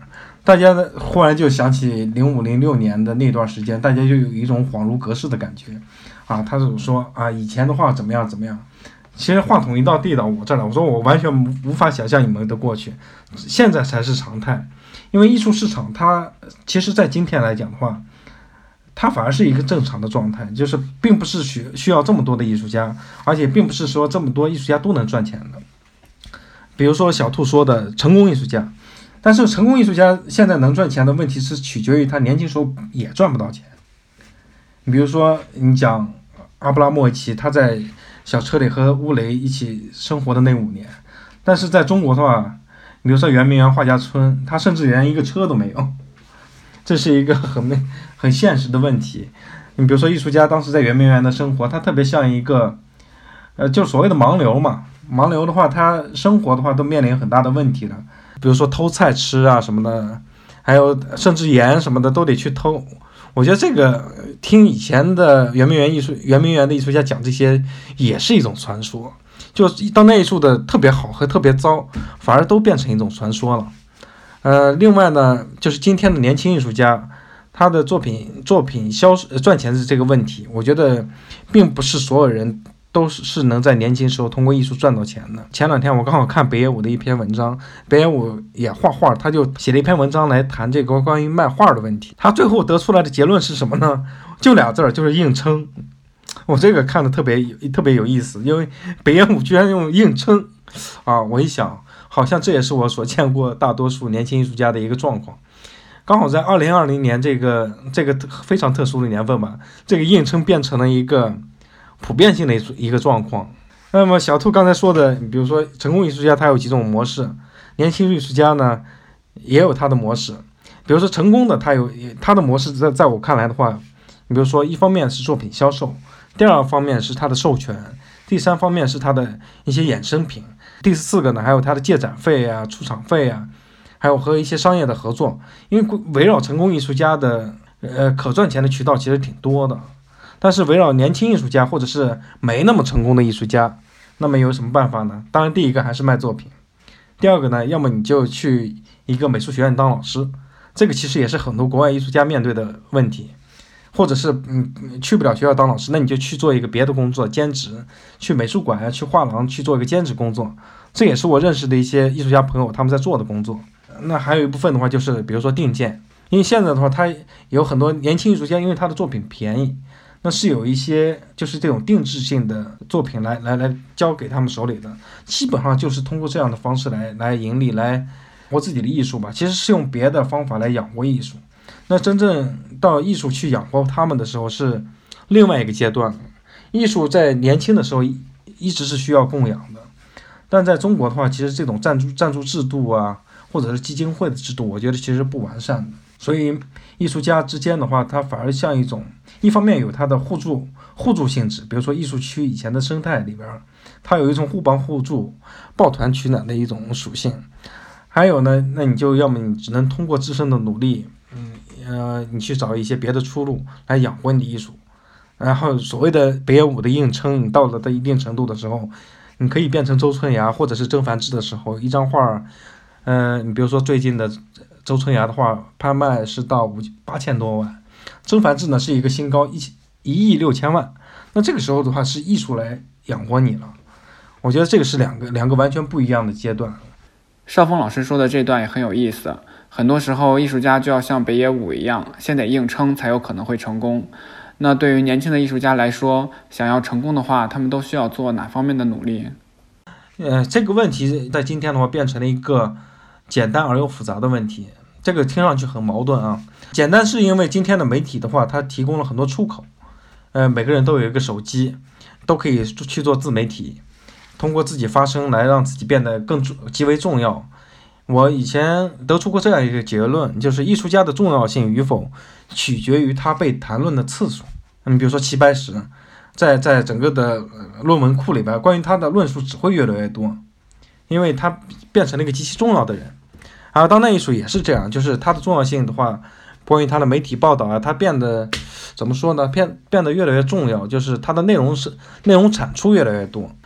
大家忽然就想起05、06年的那段时间，大家就有一种恍如隔世的感觉啊。他就说啊，以前的话怎么样怎么样。其实话筒一到地到我这儿了，我说我完全无法想象你们的过去，现在才是常态。因为艺术市场它其实在今天来讲的话，它反而是一个正常的状态，就是并不是需要这么多的艺术家，而且并不是说这么多艺术家都能赚钱的。比如说小兔说的成功艺术家，但是成功艺术家现在能赚钱的问题是取决于他年轻时候也赚不到钱。你比如说你讲阿布拉莫维奇，他在小车里和乌雷一起生活的那5年，但是在中国的话，比如说圆明园画家村，他甚至连一个车都没有，这是一个很现实的问题。你比如说艺术家当时在圆明园的生活，他特别像一个就所谓的盲流嘛。盲流的话，他生活的话都面临很大的问题的，比如说偷菜吃啊什么的，还有甚至盐什么的都得去偷。我觉得这个听以前的圆明园的艺术家讲这些也是一种传说，就当代艺术的特别好和特别糟反而都变成一种传说了。另外呢，就是今天的年轻艺术家他的作品赚钱的这个问题，我觉得并不是所有人都是能在年轻时候通过艺术赚到钱的。前2天我刚好看北野武的一篇文章，北野武也画画，他就写了一篇文章来谈这个关于卖画的问题。他最后得出来的结论是什么呢？就2字，就是硬撑。我这个看的特别有意思，因为北野武居然用硬撑啊！我一想，好像这也是我所见过大多数年轻艺术家的一个状况。刚好在2020年这个非常特殊的年份吧，这个硬撑变成了一个普遍性的一个状况。那么小兔刚才说的，比如说成功艺术家他有几种模式，年轻艺术家呢也有他的模式。比如说成功的他有他的模式，在我看来的话，你比如说一方面是作品销售，第2方面是他的授权，第3方面是他的一些衍生品，第4个呢还有他的借展费啊、出场费啊，还有和一些商业的合作。因为围绕成功艺术家的可赚钱的渠道其实挺多的，但是围绕年轻艺术家或者是没那么成功的艺术家，那么有什么办法呢？当然第一个还是卖作品，第2个呢，要么你就去一个美术学院当老师，这个其实也是很多国外艺术家面对的问题。或者是去不了学校当老师，那你就去做一个别的工作，兼职，去美术馆去画廊去做一个兼职工作。这也是我认识的一些艺术家朋友他们在做的工作。那还有一部分的话就是比如说定件，因为现在的话他有很多年轻艺术家，因为他的作品便宜，那是有一些就是这种定制性的作品来交给他们手里的，基本上就是通过这样的方式来盈利，来活自己的艺术吧。其实是用别的方法来养活艺术。那真正到艺术去养活他们的时候是另外一个阶段了。艺术在年轻的时候一直是需要供养的，但在中国的话，其实这种赞助制度啊，或者是基金会的制度，我觉得其实不完善的。所以艺术家之间的话，它反而像一方面有它的互助性质，比如说艺术区以前的生态里边，它有一种互帮互助、抱团取暖的一种属性。还有呢，那你就要么你只能通过自身的努力，你去找一些别的出路来养活你的艺术。然后所谓的北野武的硬撑，你到了一定程度的时候，你可以变成周春芽或者是曾梵志的时候，一张画，你比如说最近的周春芽的画拍卖是到8000多万，曾梵志呢是一个新高1亿6千万，那这个时候的话是艺术来养活你了。我觉得这个是两个完全不一样的阶段。 邵峰老师说的这段也很有意思，很多时候艺术家就要像北野武一样，先得硬撑才有可能会成功。那对于年轻的艺术家来说，想要成功的话，他们都需要做哪方面的努力？ 这个问题在今天的话变成了一个简单而又复杂的问题，这个听上去很矛盾啊。简单是因为今天的媒体的话，它提供了很多出口，每个人都有一个手机，都可以去做自媒体，通过自己发声来让自己变得极为重要。我以前得出过这样一个结论，就是艺术家的重要性与否取决于他被谈论的次数。比如说齐白石，在整个的论文库里边，关于他的论述只会越来越多，因为他变成了一个极其重要的人。而当代艺术也是这样，就是它的重要性的话，关于它的媒体报道啊，它变得怎么说呢？变得越来越重要，就是它的内容产出越来越多。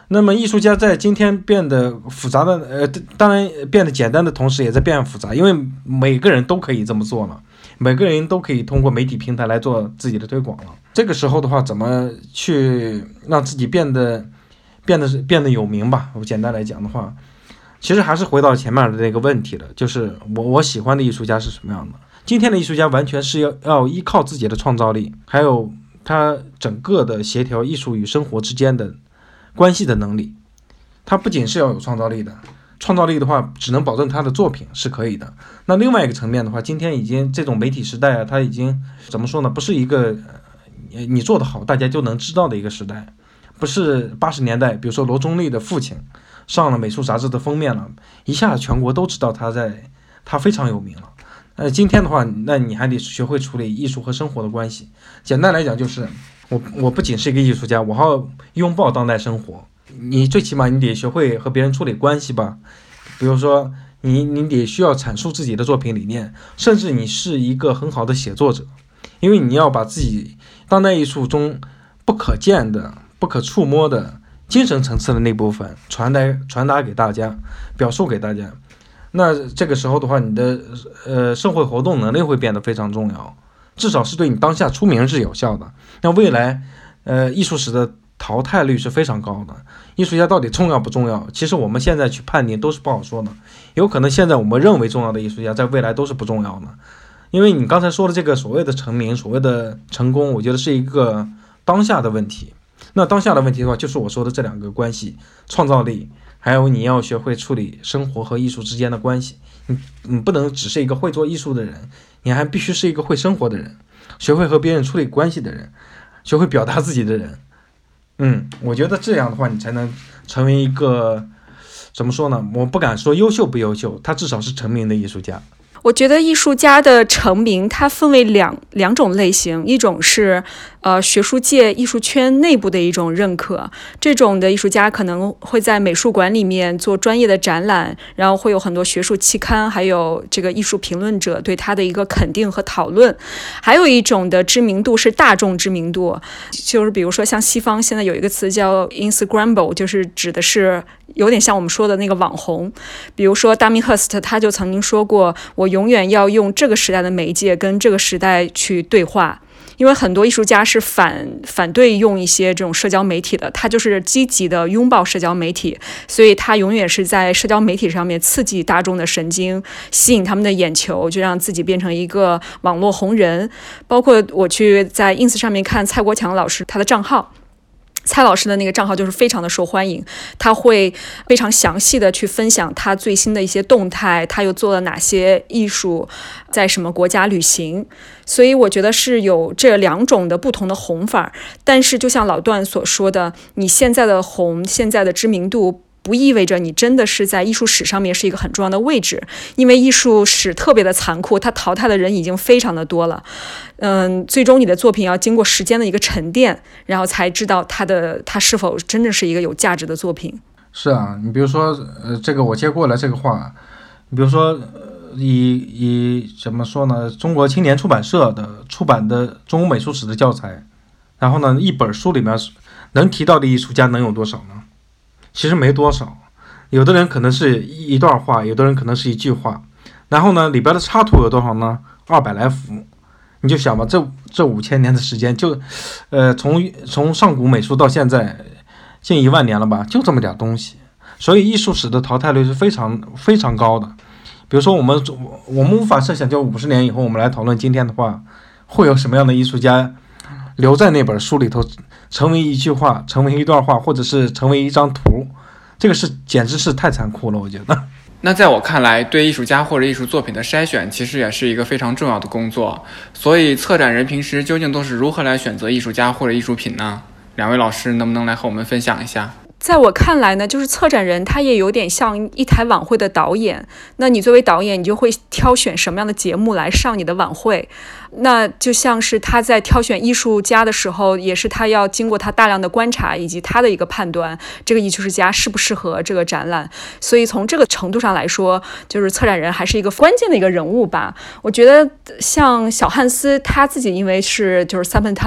那么艺术家在今天变得复杂的，当然变得简单的同时，也在变复杂，因为每个人都可以这么做了，每个人都可以通过媒体平台来做自己的推广了。这个时候的话，怎么去让自己变得有名吧？我简单来讲的话，其实还是回到前面的那个问题了，就是我喜欢的艺术家是什么样的？今天的艺术家完全是要依靠自己的创造力，还有他整个的协调艺术与生活之间的关系的能力。他不仅是要有创造力的，创造力的话只能保证他的作品是可以的。那另外一个层面的话，今天已经这种媒体时代啊，它已经怎么说呢？不是一个你做得好大家就能知道的一个时代，不是80年代，比如说罗中立的父亲上了美术杂志的封面了，一下全国都知道他非常有名了。今天的话，那你还得学会处理艺术和生活的关系。简单来讲就是我不仅是一个艺术家，我还要拥抱当代生活。你最起码你得学会和别人处理关系吧，比如说你得需要阐述自己的作品理念，甚至你是一个很好的写作者，因为你要把自己当代艺术中不可见的、不可触摸的精神层次的那部分传达给大家，表述给大家。那这个时候的话，你的社会活动能力会变得非常重要，至少是对你当下出名是有效的。那未来艺术史的淘汰率是非常高的。艺术家到底重要不重要？其实我们现在去判定都是不好说的，有可能现在我们认为重要的艺术家，在未来都是不重要的。因为你刚才说的这个所谓的成名、所谓的成功，我觉得是一个当下的问题。那当下的问题的话，就是我说的这两个关系：创造力，还有你要学会处理生活和艺术之间的关系。你不能只是一个会做艺术的人，你还必须是一个会生活的人，学会和别人处理关系的人，学会表达自己的人。我觉得这样的话，你才能成为一个怎么说呢？我不敢说优秀不优秀，他至少是成名的艺术家。 我觉得艺术家的成名，它分为两种类型，一种是学术界艺术圈内部的一种认可，这种的艺术家可能会在美术馆里面做专业的展览，然后会有很多学术期刊还有这个艺术评论者对他的一个肯定和讨论。还有一种的知名度是大众知名度，就是比如说像西方现在有一个词叫 Instagrammable， 就是指的是有点像我们说的那个网红。比如说 Damien Hirst 他就曾经说过，我永远要用这个时代的媒介跟这个时代去对话。因为很多艺术家是反对用一些这种社交媒体的，他就是积极的拥抱社交媒体，所以他永远是在社交媒体上面刺激大众的神经，吸引他们的眼球，就让自己变成一个网络红人。包括我去在 ins 上面看蔡国强老师他的账号，蔡老师的那个账号就是非常的受欢迎，他会非常详细的去分享他最新的一些动态，他又做了哪些艺术，在什么国家旅行。所以我觉得是有这两种的不同的红法，但是就像老段所说的，你现在的红，现在的知名度不意味着你真的是在艺术史上面是一个很重要的位置，因为艺术史特别的残酷，它淘汰的人已经非常的多了。最终你的作品要经过时间的一个沉淀，然后才知道它是否真正是一个有价值的作品。 是啊，你比如说这个我接过来这个话，你比如说以怎么说呢，中国青年出版社的出版的中国美术史的教材，然后呢一本书里面能提到的艺术家能有多少呢？其实没多少，有的人可能是一段话，有的人可能是一句话，然后呢里边的插图有多少呢？200来幅。你就想吧，这5000年的时间，就从上古美术到现在近1万年了吧，就这么点东西。所以艺术史的淘汰率是非常非常高的。比如说我们无法设想，就50年以后我们来讨论今天的话，会有什么样的艺术家留在那本书里头，成为一句话，成为一段话，或者是成为一张图，这个简直是太残酷了，我觉得。 那在我看来，对艺术家或者艺术作品的筛选其实也是一个非常重要的工作。所以策展人平时究竟都是如何来选择艺术家或者艺术品呢？两位老师能不能来和我们分享一下？ 在我看来呢，就是策展人他也有点像一台晚会的导演。那你作为导演，你就会挑选什么样的节目来上你的晚会。那就像是他在挑选艺术家的时候，也是他要经过他大量的观察以及他的一个判断，这个艺术家适不适合这个展览。所以从这个程度上来说，就是策展人还是一个关键的一个人物吧。我觉得像小汉斯他自己因为是就是Serpentine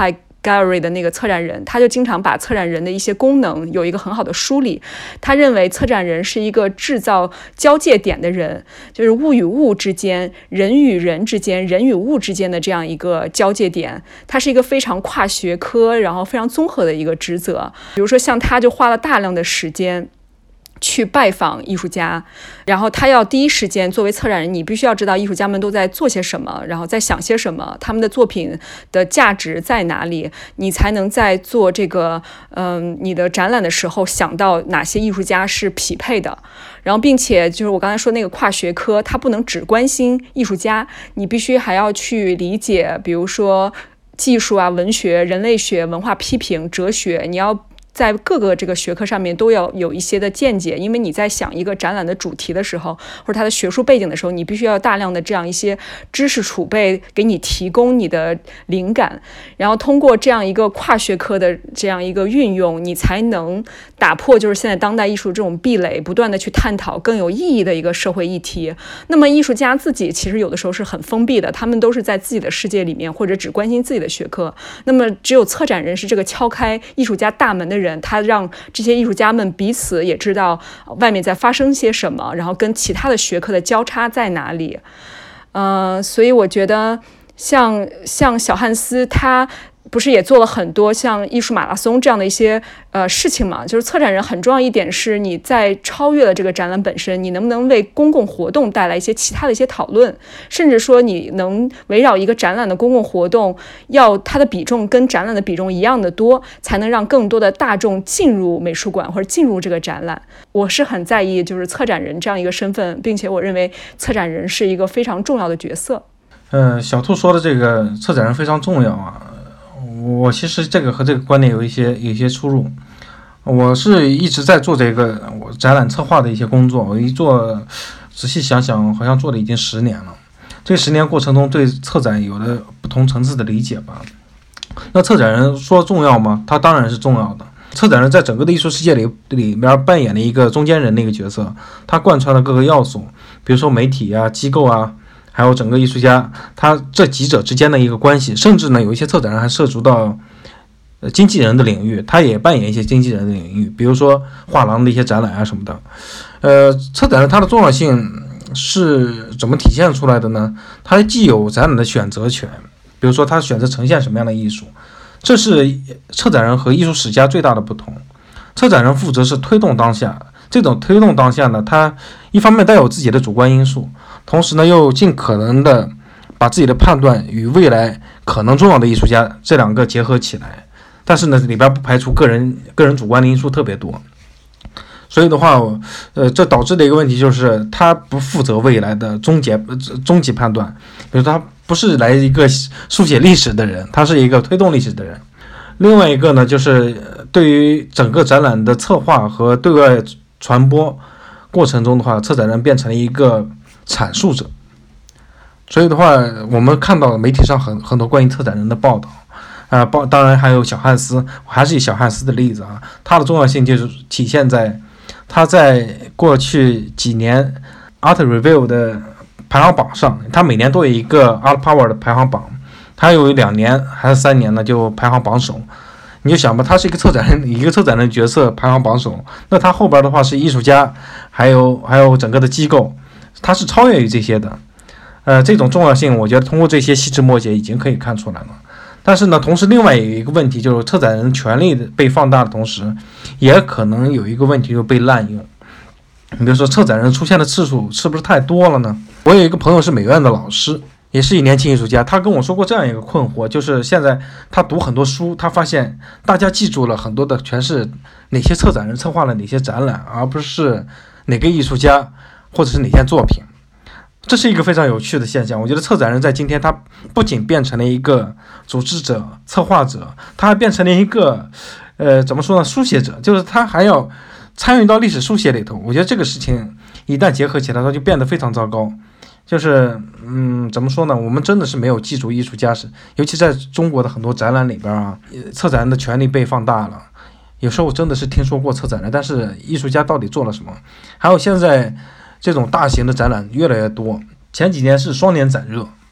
Gallery 的那个策展人，他就经常把策展人的一些功能有一个很好的梳理。他认为策展人是一个制造交界点的人，就是物与物之间、人与人之间、人与物之间的这样一个交界点。它是一个非常跨学科，然后非常综合的一个职责。比如说像他就花了大量的时间去拜访艺术家，然后他要第一时间作为策展人，你必须要知道艺术家们都在做些什么，然后在想些什么，他们的作品的价值在哪里，你才能在做这个你的展览的时候想到哪些艺术家是匹配的。然后并且就是我刚才说那个跨学科，他不能只关心艺术家，你必须还要去理解比如说技术啊、文学、人类学、文化批评、哲学，你要在各个这个学科上面都要有一些的见解，因为你在想一个展览的主题的时候，或者它的学术背景的时候，你必须要大量的这样一些知识储备给你提供你的灵感，然后通过这样一个跨学科的这样一个运用，你才能打破就是现在当代艺术这种壁垒，不断的去探讨更有意义的一个社会议题。那么艺术家自己其实有的时候是很封闭的，他们都是在自己的世界里面，或者只关心自己的学科。那么只有策展人是这个敲开艺术家大门的人，他让这些艺术家们彼此也知道外面在发生些什么，然后跟其他的学科的交叉在哪里。所以我觉得像小汉斯他不是也做了很多像艺术马拉松这样的一些事情嘛？就是策展人很重要一点是你在超越了这个展览本身，你能不能为公共活动带来一些其他的一些讨论，甚至说你能围绕一个展览的公共活动，要它的比重跟展览的比重一样的多，才能让更多的大众进入美术馆或者进入这个展览。我是很在意就是策展人这样一个身份，并且我认为策展人是一个非常重要的角色。 小兔说的这个策展人非常重要啊。我其实这个和这个观点有一些出入。我是一直在做这个我展览策划的一些工作，我一做仔细想想，好像做了已经10年了。这10年过程中，对策展有了不同层次的理解吧。那策展人说重要吗？他当然是重要的。策展人在整个的艺术世界里面扮演了一个中间人的一个角色，他贯穿了各个要素，比如说媒体啊、机构啊，还有整个艺术家，他这几者之间的一个关系，甚至呢，有一些策展人还涉足到经纪人的领域，他也扮演一些经纪人的领域，比如说画廊的一些展览啊什么的。策展人他的重要性是怎么体现出来的呢？他既有展览的选择权，比如说他选择呈现什么样的艺术，这是策展人和艺术史家最大的不同。策展人负责是推动当下，这种推动当下呢，他一方面带有自己的主观因素，同时呢又尽可能的把自己的判断与未来可能重要的艺术家这两个结合起来，但是呢里边不排除个人主观的因素特别多。所以的话这导致的一个问题就是他不负责未来的终极判断，比如他不是来一个书写历史的人，他是一个推动历史的人。另外一个呢，就是对于整个展览的策划和对外传播过程中的话，策展人变成了一个阐述者。所以的话，我们看到媒体上很多关于策展人的报道当然还有小汉斯，我还是以小汉斯的例子啊，他的重要性就是体现在他在过去几年 Art Review 的排行榜上，他每年都有一个 Art Power 的排行榜，他有2年还是3年呢就排行榜首。你就想吧，他是一个策展人角色排行榜首，那他后边的话是艺术家，还有整个的机构，他是超越于这些的。这种重要性，我觉得通过这些细枝末节已经可以看出来了。但是呢，同时另外有一个问题，就是策展人权力被放大的同时，也可能有一个问题就是被滥用。你比如说，策展人出现的次数是不是太多了呢？我有一个朋友是美院的老师，也是一年轻艺术家，他跟我说过这样一个困惑，就是现在他读很多书，他发现大家记住了很多的全是哪些策展人策划了哪些展览，而不是哪个艺术家或者是哪件作品。这是一个非常有趣的现象。我觉得策展人在今天他不仅变成了一个组织者、策划者，他还变成了一个怎么说呢，书写者，就是他还要参与到历史书写里头。我觉得这个事情一旦结合起来，它就变得非常糟糕。就是怎么说呢，我们真的是没有记住艺术家是，尤其在中国的很多展览里边啊，策展人的权力被放大了。有时候真的是听说过策展人，但是艺术家到底做了什么？还有现在这种大型的展览越来越多，前几年是双年展热，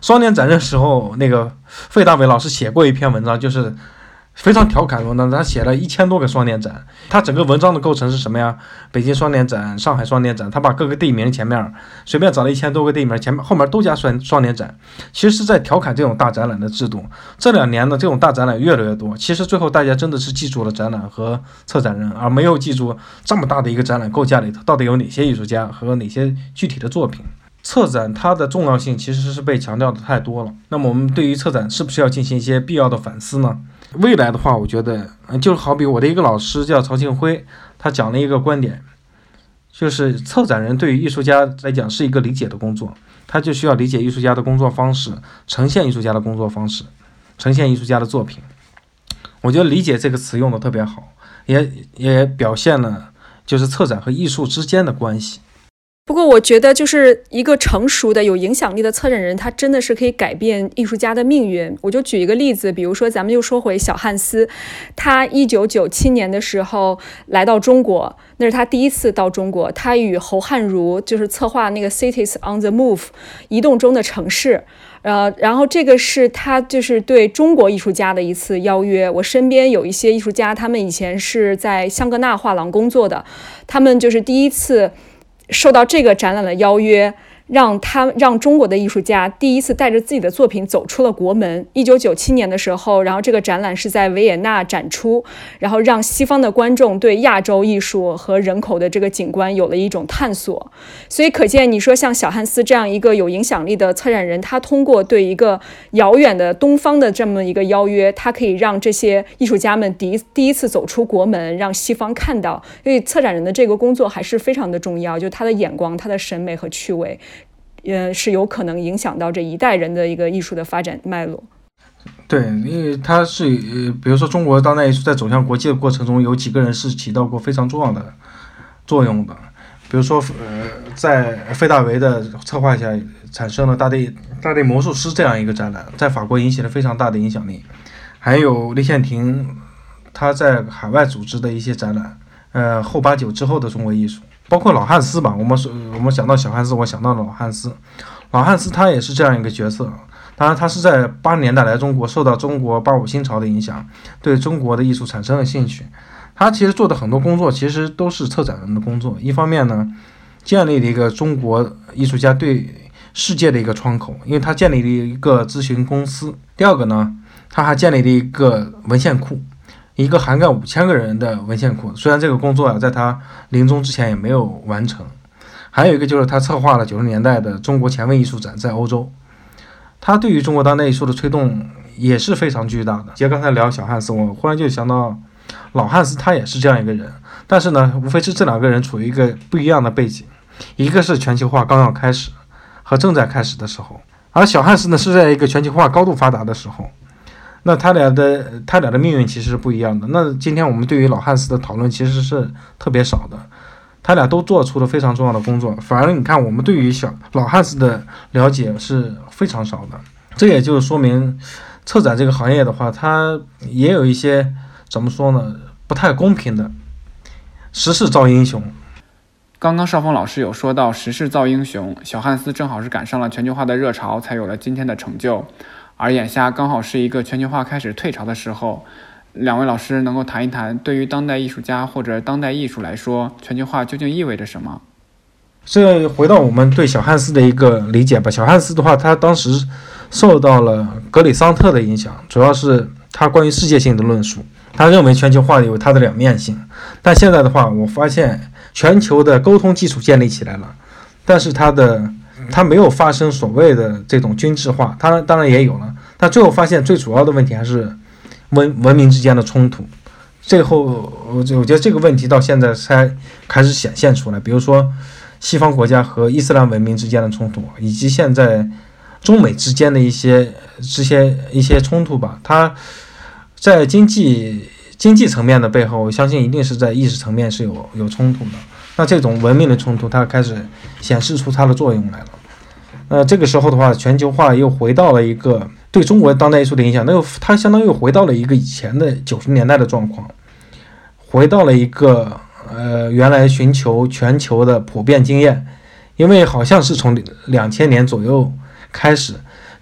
双年展的时候，那个费大伟老师写过一篇文章，就是非常调侃的文章，他写了1000多个双年展。他整个文章的构成是什么呀？北京双年展、上海双年展，他把各个地名前面随便找了1000多个地名，前面后面都加双年展，其实是在调侃这种大展览的制度。这2年呢，这种大展览越来越多，其实最后大家真的是记住了展览和策展人，而没有记住这么大的一个展览构架里头到底有哪些艺术家和哪些具体的作品。策展它的重要性其实是被强调的太多了。那么我们对于策展是不是要进行一些必要的反思呢？未来的话，我觉得就好比我的一个老师叫曹庆辉，他讲了一个观点，就是策展人对于艺术家来讲是一个理解的工作，他就需要理解艺术家的工作方式，呈现艺术家的工作方式，呈现艺术家的作品。我觉得理解这个词用的特别好，也表现了就是策展和艺术之间的关系。 不过我觉得就是一个成熟的有影响力的策展人，他真的是可以改变艺术家的命运。我就举一个例子，比如说咱们就说回小汉斯，他1997年的时候来到中国，那是他第一次到中国，他与侯汉儒就是策划那个 Cities on the Move 移动中的城市。然后这个是他就是对中国艺术家的一次邀约。我身边有一些艺术家，他们以前是在香格纳画廊工作的，他们就是第一次受到这个展览的邀约，让中国的艺术家第一次带着自己的作品走出了国门。1997年的时候，然后这个展览是在维也纳展出，然后让西方的观众对亚洲艺术和人口的这个景观有了一种探索。所以可见，你说像小汉斯这样一个有影响力的策展人，他通过对一个遥远的东方的这么一个邀约，他可以让这些艺术家们第一次走出国门，让西方看到。因为策展人的这个工作还是非常的重要，就他的眼光、他的审美和趣味。是有可能影响到这一代人的一个艺术的发展脉络。 对，因为它是比如说中国当代艺术在走向国际的过程中，有几个人是起到过非常重要的作用的。比如说在费大维的策划下产生了大地魔术师这样一个展览，在法国引起了非常大的影响力。还有李宪廷他在海外组织的一些展览，后89之后的中国艺术，包括老汉斯吧，我们想到小汉斯，我想到了老汉斯。老汉斯他也是这样一个角色，当然他是在80年代来中国，受到中国85新潮的影响，对中国的艺术产生了兴趣。他其实做的很多工作其实都是策展人的工作。一方面呢，建立了一个中国艺术家对世界的一个窗口，因为他建立了一个咨询公司。第二个呢，他还建立了一个文献库，一个涵盖5000个人的文献库。虽然这个工作在他临终之前也没有完成。还有一个就是他策划了90年代的中国前卫艺术展在欧洲，他对于中国当代艺术的推动也是非常巨大的。接刚才聊小汉斯，我忽然就想到老汉斯，他也是这样一个人，但是呢，无非是这2个人处于一个不一样的背景，一个是全球化刚要开始和正在开始的时候，而小汉斯呢是在一个全球化高度发达的时候。那他俩的命运其实是不一样的。那今天我们对于老汉斯的讨论其实是特别少的，他俩都做出了非常重要的工作，反而你看我们对于老汉斯的了解是非常少的。这也就是说明策展这个行业的话，它也有一些怎么说呢，不太公平的时势造英雄。 刚刚邵峰老师有说到时势造英雄，小汉斯正好是赶上了全球化的热潮，才有了今天的成就，而眼下刚好是一个全球化开始退潮的时候。2位老师能够谈一谈，对于当代艺术家或者当代艺术来说，全球化究竟意味着什么？ 这回到我们对小汉斯的一个理解吧。小汉斯的话，他当时受到了格里桑特的影响，主要是他关于世界性的论述。他认为全球化有它的两面性，但现在的话，我发现全球的沟通基础建立起来了，但是它没有发生所谓的这种均质化，它当然也有了，但最后发现最主要的问题还是文明之间的冲突。最后我觉得这个问题到现在才开始显现出来，比如说西方国家和伊斯兰文明之间的冲突，以及现在中美之间的一些冲突吧。它在经济层面的背后，我相信一定是在意识层面是有冲突的。那这种文明的冲突，它开始显示出它的作用来了。这个时候的话，全球化又回到了一个对中国当代艺术的影响，它相当于又回到了一个以前的90年代的状况，回到了一个原来寻求全球的普遍经验。因为好像是从2000年左右开始，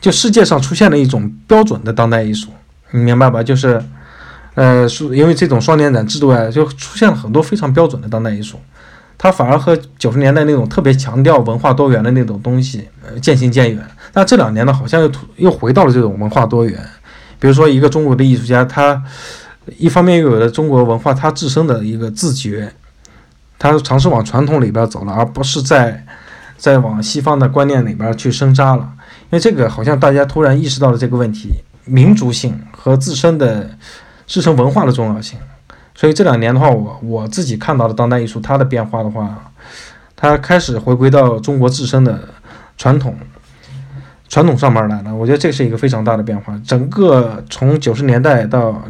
就世界上出现了一种标准的当代艺术，你明白吧？就是因为这种双年展制度啊，就出现了很多非常标准的当代艺术，它反而和90年代那种特别强调文化多元的那种东西渐行渐远。但这2年呢，好像又回到了这种文化多元。比如说一个中国的艺术家，他一方面又有了中国文化它自身的一个自觉，他尝试往传统里边走了，而不是在往西方的观念里边去深扎了。因为这个好像大家突然意识到了这个问题，民族性和自身文化的重要性。所以这2年的话，我自己看到的当代艺术它的变化的话，它开始回归到中国自身的传统上面来了。我觉得这是一个非常大的变化。整个从90年代到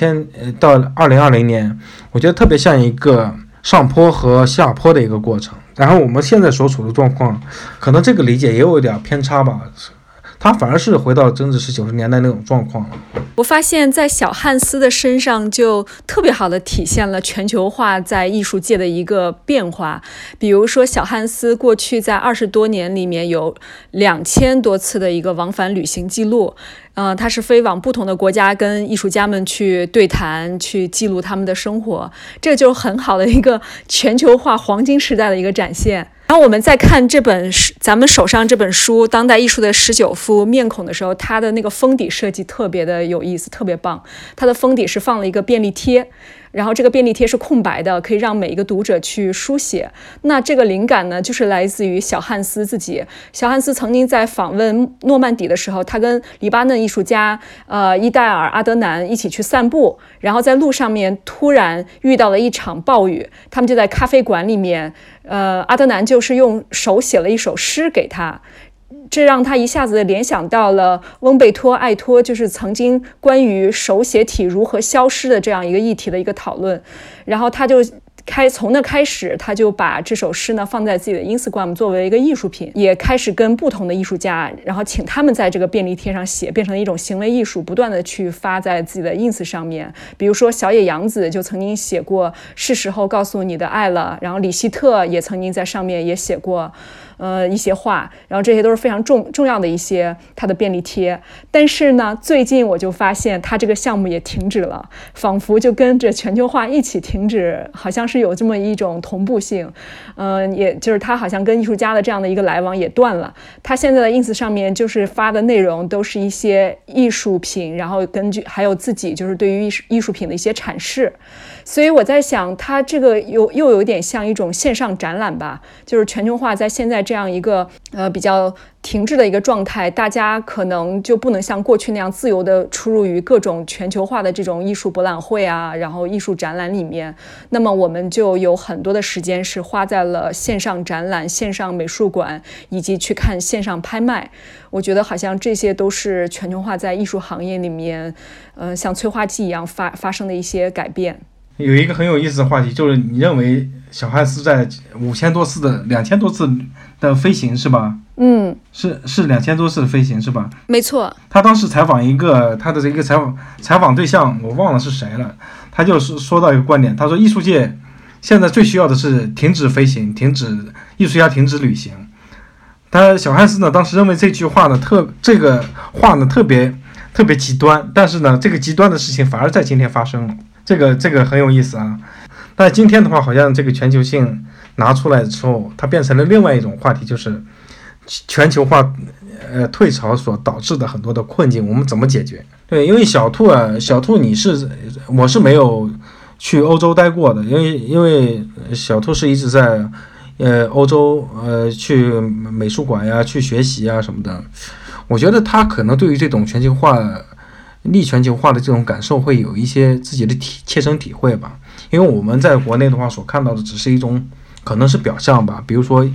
2020年，我觉得特别像一个上坡和下坡的一个过程。然后我们现在所处的状况，可能这个理解也有一点偏差吧，它反而是回到真的是90年代那种状况了。 我发现在小汉斯的身上就特别好的体现了全球化在艺术界的一个变化。比如说小汉斯过去在20多年里面有2000多次的一个往返旅行记录，他是飞往不同的国家跟艺术家们去对谈，去记录他们的生活，这就是很好的一个全球化黄金时代的一个展现。然后我们再看咱们手上这本书《当代艺术的19副面孔》的时候，它的那个封底设计特别的有意思，特别棒。它的封底是放了一个便利贴，然后这个便利贴是空白的，可以让每一个读者去书写。那这个灵感呢，就是来自于小汉斯自己。小汉斯曾经在访问诺曼底的时候，他跟黎巴嫩艺术家伊戴尔·阿德南一起去散步，然后在路上面突然遇到了一场暴雨，他们就在咖啡馆里面，阿德南就是用手写了一首诗给他。这让他一下子联想到了翁贝托·艾托，就是曾经关于手写体如何消失的这样一个议题的一个讨论。然后他就从那开始，他就把这首诗呢放在自己的 Instagram 作为一个艺术品，也开始跟不同的艺术家，然后请他们在这个便利贴上写，变成了一种行为艺术，不断的去发在自己的 ins 上面。比如说小野洋子就曾经写过是时候告诉你的爱了，然后李希特也曾经在上面也写过一些话，然后这些都是非常重要的一些他的便利贴。但是呢，最近我就发现他这个项目也停止了，仿佛就跟着全球化一起停止，好像是有这么一种同步性。也就是他好像跟艺术家的这样的一个来往也断了。他现在的 ins 上面就是发的内容都是一些艺术品，然后还有自己就是对于艺术品的一些阐释。所以我在想，他这个又有点像一种线上展览吧，就是全球化在现在这样一个比较停滞的一个状态，大家可能就不能像过去那样自由的出入于各种全球化的这种艺术博览会啊，然后艺术展览里面。那么我们就有很多的时间是花在了线上展览、线上美术馆以及去看线上拍卖。我觉得好像这些都是全球化在艺术行业里面像催化剂一样发生的一些改变。 有一个很有意思的话题，就是你认为小汉斯在2000多次的飞行是吧？是2000多次的飞行是吧？ 没错。他当时采访他的这个采访对象，我忘了是谁了，他就说到一个观点，他说艺术界现在最需要的是停止飞行，艺术家停止旅行。小汉斯呢，当时认为这句话呢这个话呢特别极端，但是呢，这个极端的事情反而在今天发生了。这个很有意思啊。但今天的话，好像这个全球性拿出来之后，它变成了另外一种话题，就是全球化退潮所导致的很多的困境，我们怎么解决？对，因为小兔我是没有去欧洲待过的，因为小兔是一直在欧洲去美术馆呀、去学习啊什么的。我觉得他可能对于这种全球化的这种感受会有一些自己的切身体会吧。因为我们在国内的话所看到的只是一种可能是表象吧，比如说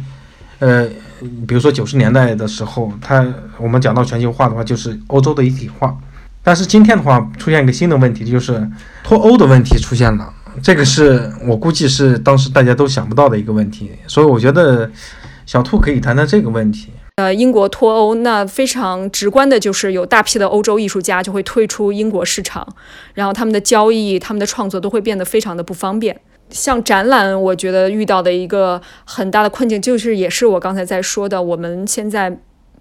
90年代的时候，我们讲到全球化的话就是欧洲的一体化。但是今天的话出现一个新的问题，就是脱欧的问题出现了，这个是我估计是当时大家都想不到的一个问题，所以我觉得小兔可以谈谈这个问题。 英国脱欧，那非常直观的就是有大批的欧洲艺术家就会退出英国市场，然后他们的交易、他们的创作都会变得非常的不方便。像展览，我觉得遇到的一个很大的困境就是，也是我刚才在说的，我们现在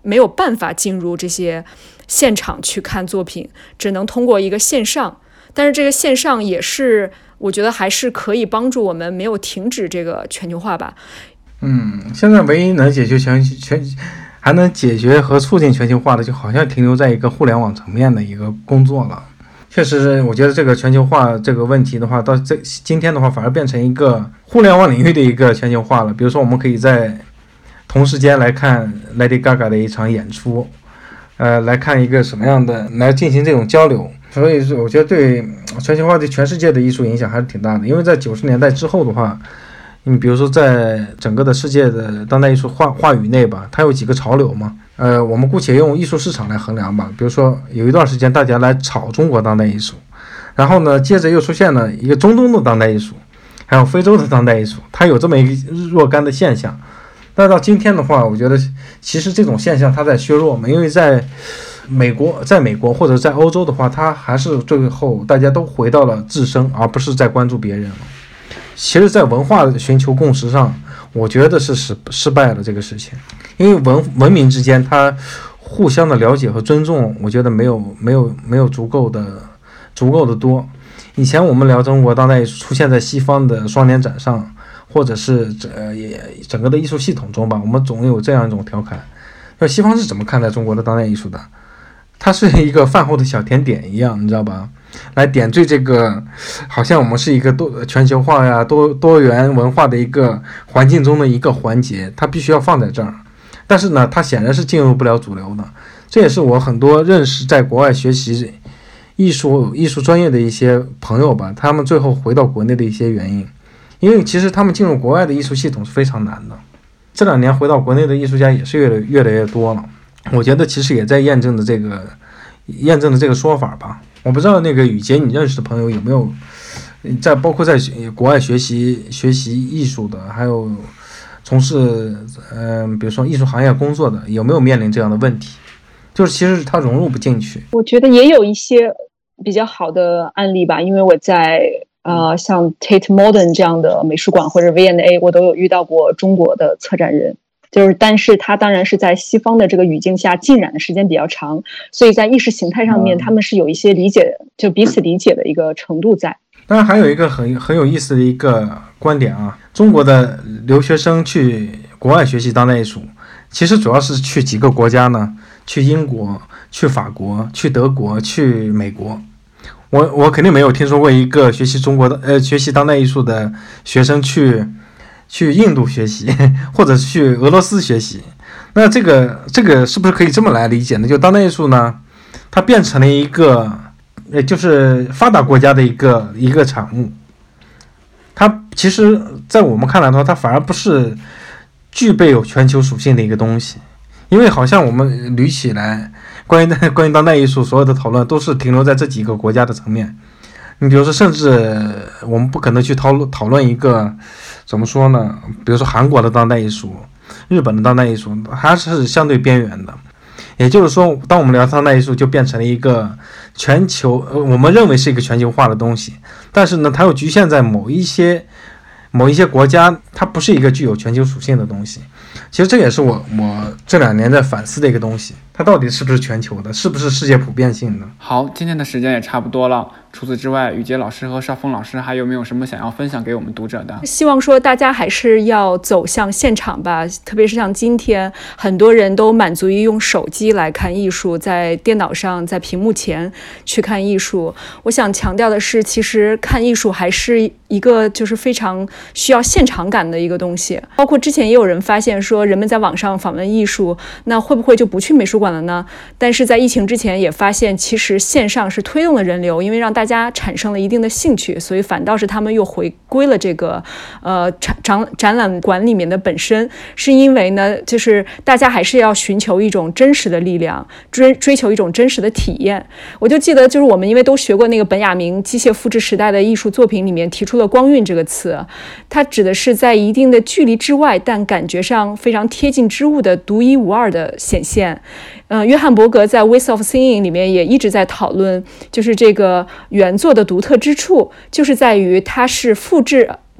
没有办法进入这些现场去看作品，只能通过一个线上。但是这个线上也是，我觉得还是可以帮助我们没有停止这个全球化吧。 现在唯一能解决还能解决和促进全球化的，就好像停留在一个互联网层面的一个工作了。确实，我觉得这个全球化这个问题的话，到今天的话，反而变成一个互联网领域的一个全球化了。比如说，我们可以在同时间来看 Lady Gaga 的一场演出，来看一个什么样的，来进行这种交流。所以我觉得对全球化对全世界的艺术影响还是挺大的。因为在90年代之后的话，你比如说在整个的世界的当代艺术话语内吧，它有几个潮流嘛。我们姑且用艺术市场来衡量吧。比如说有一段时间大家来炒中国当代艺术，然后呢接着又出现了一个中东的当代艺术，还有非洲的当代艺术，它有这么一个若干的现象。但到今天的话，我觉得其实这种现象它在削弱嘛，因为在美国或者在欧洲的话，它还是最后大家都回到了自身，而不是在关注别人了。其实在文化的寻求共识上，我觉得是失败了这个事情。因为文明之间它互相的了解和尊重，我觉得没有足够的多。以前我们聊中国当代艺术出现在西方的双年展上，或者是整个的艺术系统中吧，我们总有这样一种调侃，说西方是怎么看待中国的当代艺术的？它是一个饭后的小甜点一样，你知道吧？来点缀这个，好像我们是一个全球化呀、多元文化的一个环境中的一个环节，它必须要放在这儿。但是呢，它显然是进入不了主流的。这也是我很多认识在国外学习艺术专业的一些朋友吧，他们最后回到国内的一些原因。因为其实他们进入国外的艺术系统是非常难的。这2年回到国内的艺术家也是越来越多了。我觉得其实也在验证的这个说法吧。我不知道那个雨杰，你认识的朋友有没有包括在国外学习艺术的，还有从事比如说艺术行业工作的，有没有面临这样的问题？就是其实他融入不进去。 我觉得也有一些比较好的案例吧，因为我在像 Tate Modern 这样的美术馆或者 V&A， 我都有遇到过中国的策展人。但是他当然是在西方的这个语境下浸染的时间比较长，所以在意识形态上面他们是有一些理解，就彼此理解的一个程度在。 当然还有一个很有意思的一个观点啊，中国的留学生去国外学习当代艺术，其实主要是去几个国家呢？去英国、去法国、去德国、去美国。我肯定没有听说过一个学习当代艺术的学生去印度学习，或者去俄罗斯学习。那这个是不是可以这么来理解呢？就当代艺术呢，它变成了一个就是发达国家的一个产物。它其实在我们看来的话，它反而不是具备有全球属性的一个东西。因为好像我们捋起来关于当代艺术所有的讨论都是停留在这几个国家的层面。你比如说，甚至我们不可能去讨论一个怎么说呢？比如说韩国的当代艺术、日本的当代艺术，还是相对边缘的。也就是说，当我们聊当代艺术，就变成了一个全球，我们认为是一个全球化的东西，但是呢，它又局限在某一些国家，它不是一个具有全球属性的东西。其实这也是我这2年在反思的一个东西，它到底是不是全球的，是不是世界普遍性的？ 好，今天的时间也差不多了。除此之外，雨杰老师和邵峰老师还有没有什么想要分享给我们读者的？ 希望说大家还是要走向现场吧，特别是像今天，很多人都满足于用手机来看艺术，在电脑上，在屏幕前去看艺术。我想强调的是，其实看艺术还是一个就是非常需要现场感的一个东西。包括之前也有人发现说，人们在网上访问艺术，那会不会就不去美术馆了呢？但是在疫情之前也发现，其实线上是推动了人流，因为让大家产生了一定的兴趣，所以反倒是他们又回归了这个展览馆里面的本身，是因为呢，就是大家还是要寻求一种真实的力量，追求一种真实的体验。我就记得，就是我们因为都学过那个本雅明机械复制时代的艺术作品里面提出了光晕这个词，它指的是在一定的距离之外，但感觉上非常贴近之物的独一无二的显现。约翰伯格在 Ways of Seeing 里面也一直在讨论，就是这个原作的独特之处，就是在于它是复制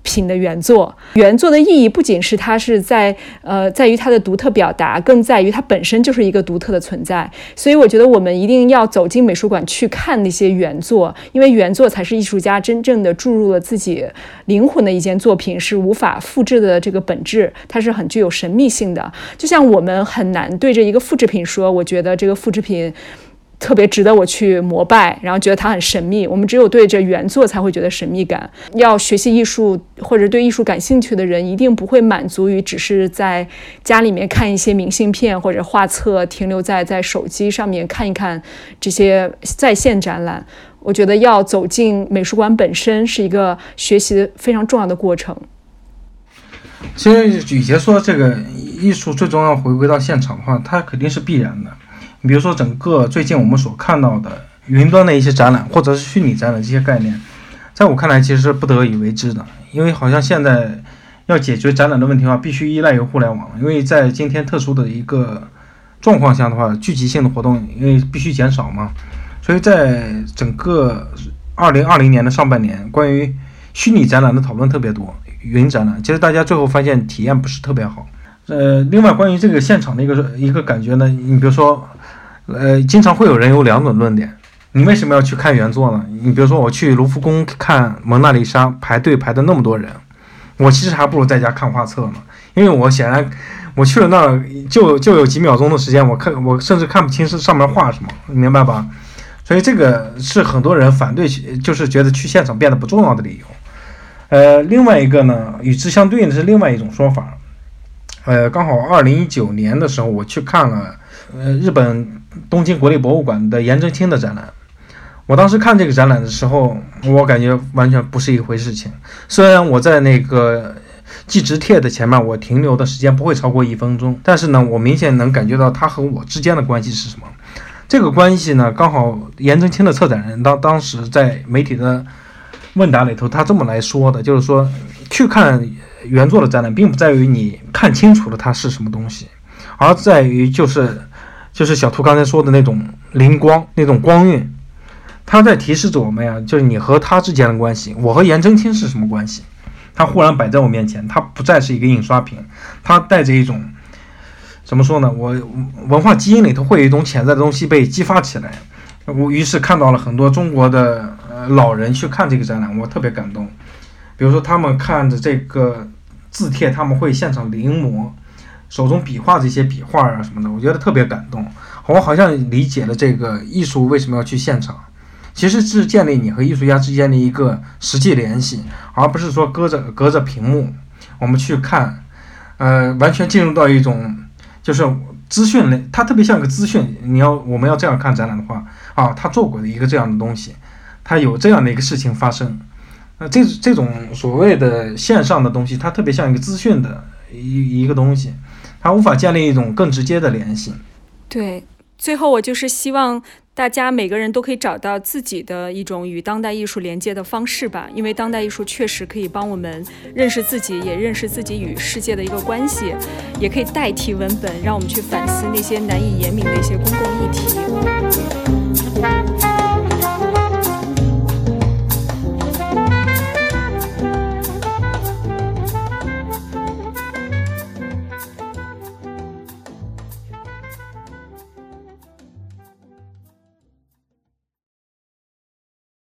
品的原作。原作的意义不仅是它是在于它的独特表达，更在于它本身就是一个独特的存在。所以我觉得我们一定要走进美术馆去看那些原作，因为原作才是艺术家真正的注入了自己灵魂的一件作品，是无法复制的这个本质，它是很具有神秘性的。就像我们很难对着一个复制品说，我觉得这个复制品特别值得我去膜拜，然后觉得它很神秘。我们只有对着原作才会觉得神秘感。要学习艺术或者对艺术感兴趣的人，一定不会满足于只是在家里面看一些明信片或者画册，停留在手机上面看一看这些在线展览。我觉得要走进美术馆本身是一个学习非常重要的过程。 其实雨杰说这个艺术最终要回归到现场的话，它肯定是必然的。比如说整个最近我们所看到的云端的一些展览或者是虚拟展览这些概念，在我看来其实是不得已为之的。因为好像现在要解决展览的问题的话，必须依赖于互联网，因为在今天特殊的一个状况下的话，聚集性的活动因为必须减少嘛，所以在整个2020年的上半年，关于虚拟展览的讨论特别多，云展览其实大家最后发现体验不是特别好。另外关于这个现场的一个感觉呢，你比如说经常会有人有两种论点，你为什么要去看原作呢？你比如说我去卢浮宫看蒙娜丽莎，排队排的那么多人，我其实还不如在家看画册呢，因为我显然我去了那儿就有几秒钟的时间，我甚至看不清是上面画什么，你明白吧？所以这个是很多人反对，就是觉得去现场变得不重要的理由。另外一个呢，与之相对应的是另外一种说法。刚好2019年的时候，我去看了日本东京国立博物馆的颜真卿的展览。我当时看这个展览的时候，我感觉完全不是一回事情。虽然我在那个记直帖的前面，我停留的时间不会超过1分钟，但是呢，我明显能感觉到他和我之间的关系是什么。这个关系呢，刚好颜真卿的策展人当时在媒体的问答里头，他这么来说的，就是说去看原作的展览，并不在于你看清楚了它是什么东西，而在于就是小兔刚才说的那种灵光，那种光晕。他在提示着我们呀，就是你和他之间的关系，我和颜真卿是什么关系？他忽然摆在我面前，他不再是一个印刷品，他带着一种怎么说呢？我文化基因里头会有一种潜在的东西被激发起来。我于是看到了很多中国的老人去看这个展览，我特别感动。比如说他们看着这个字帖，他们会现场临摹，手中笔画这些笔画啊什么的，我觉得特别感动。我好像理解了这个艺术为什么要去现场，其实是建立你和艺术家之间的一个实际联系，而不是说隔着屏幕我们去看，完全进入到一种就是资讯类，它特别像个资讯。我们要这样看展览的话啊，他做过的一个这样的东西，他有这样的一个事情发生。这种所谓的线上的东西，它特别像一个资讯的一个东西，它无法建立一种更直接的联系。 对，最后我就是希望大家每个人都可以找到自己的一种与当代艺术连接的方式吧，因为当代艺术确实可以帮我们认识自己，也认识自己与世界的一个关系，也可以代替文本，让我们去反思那些难以言明的一些公共议题。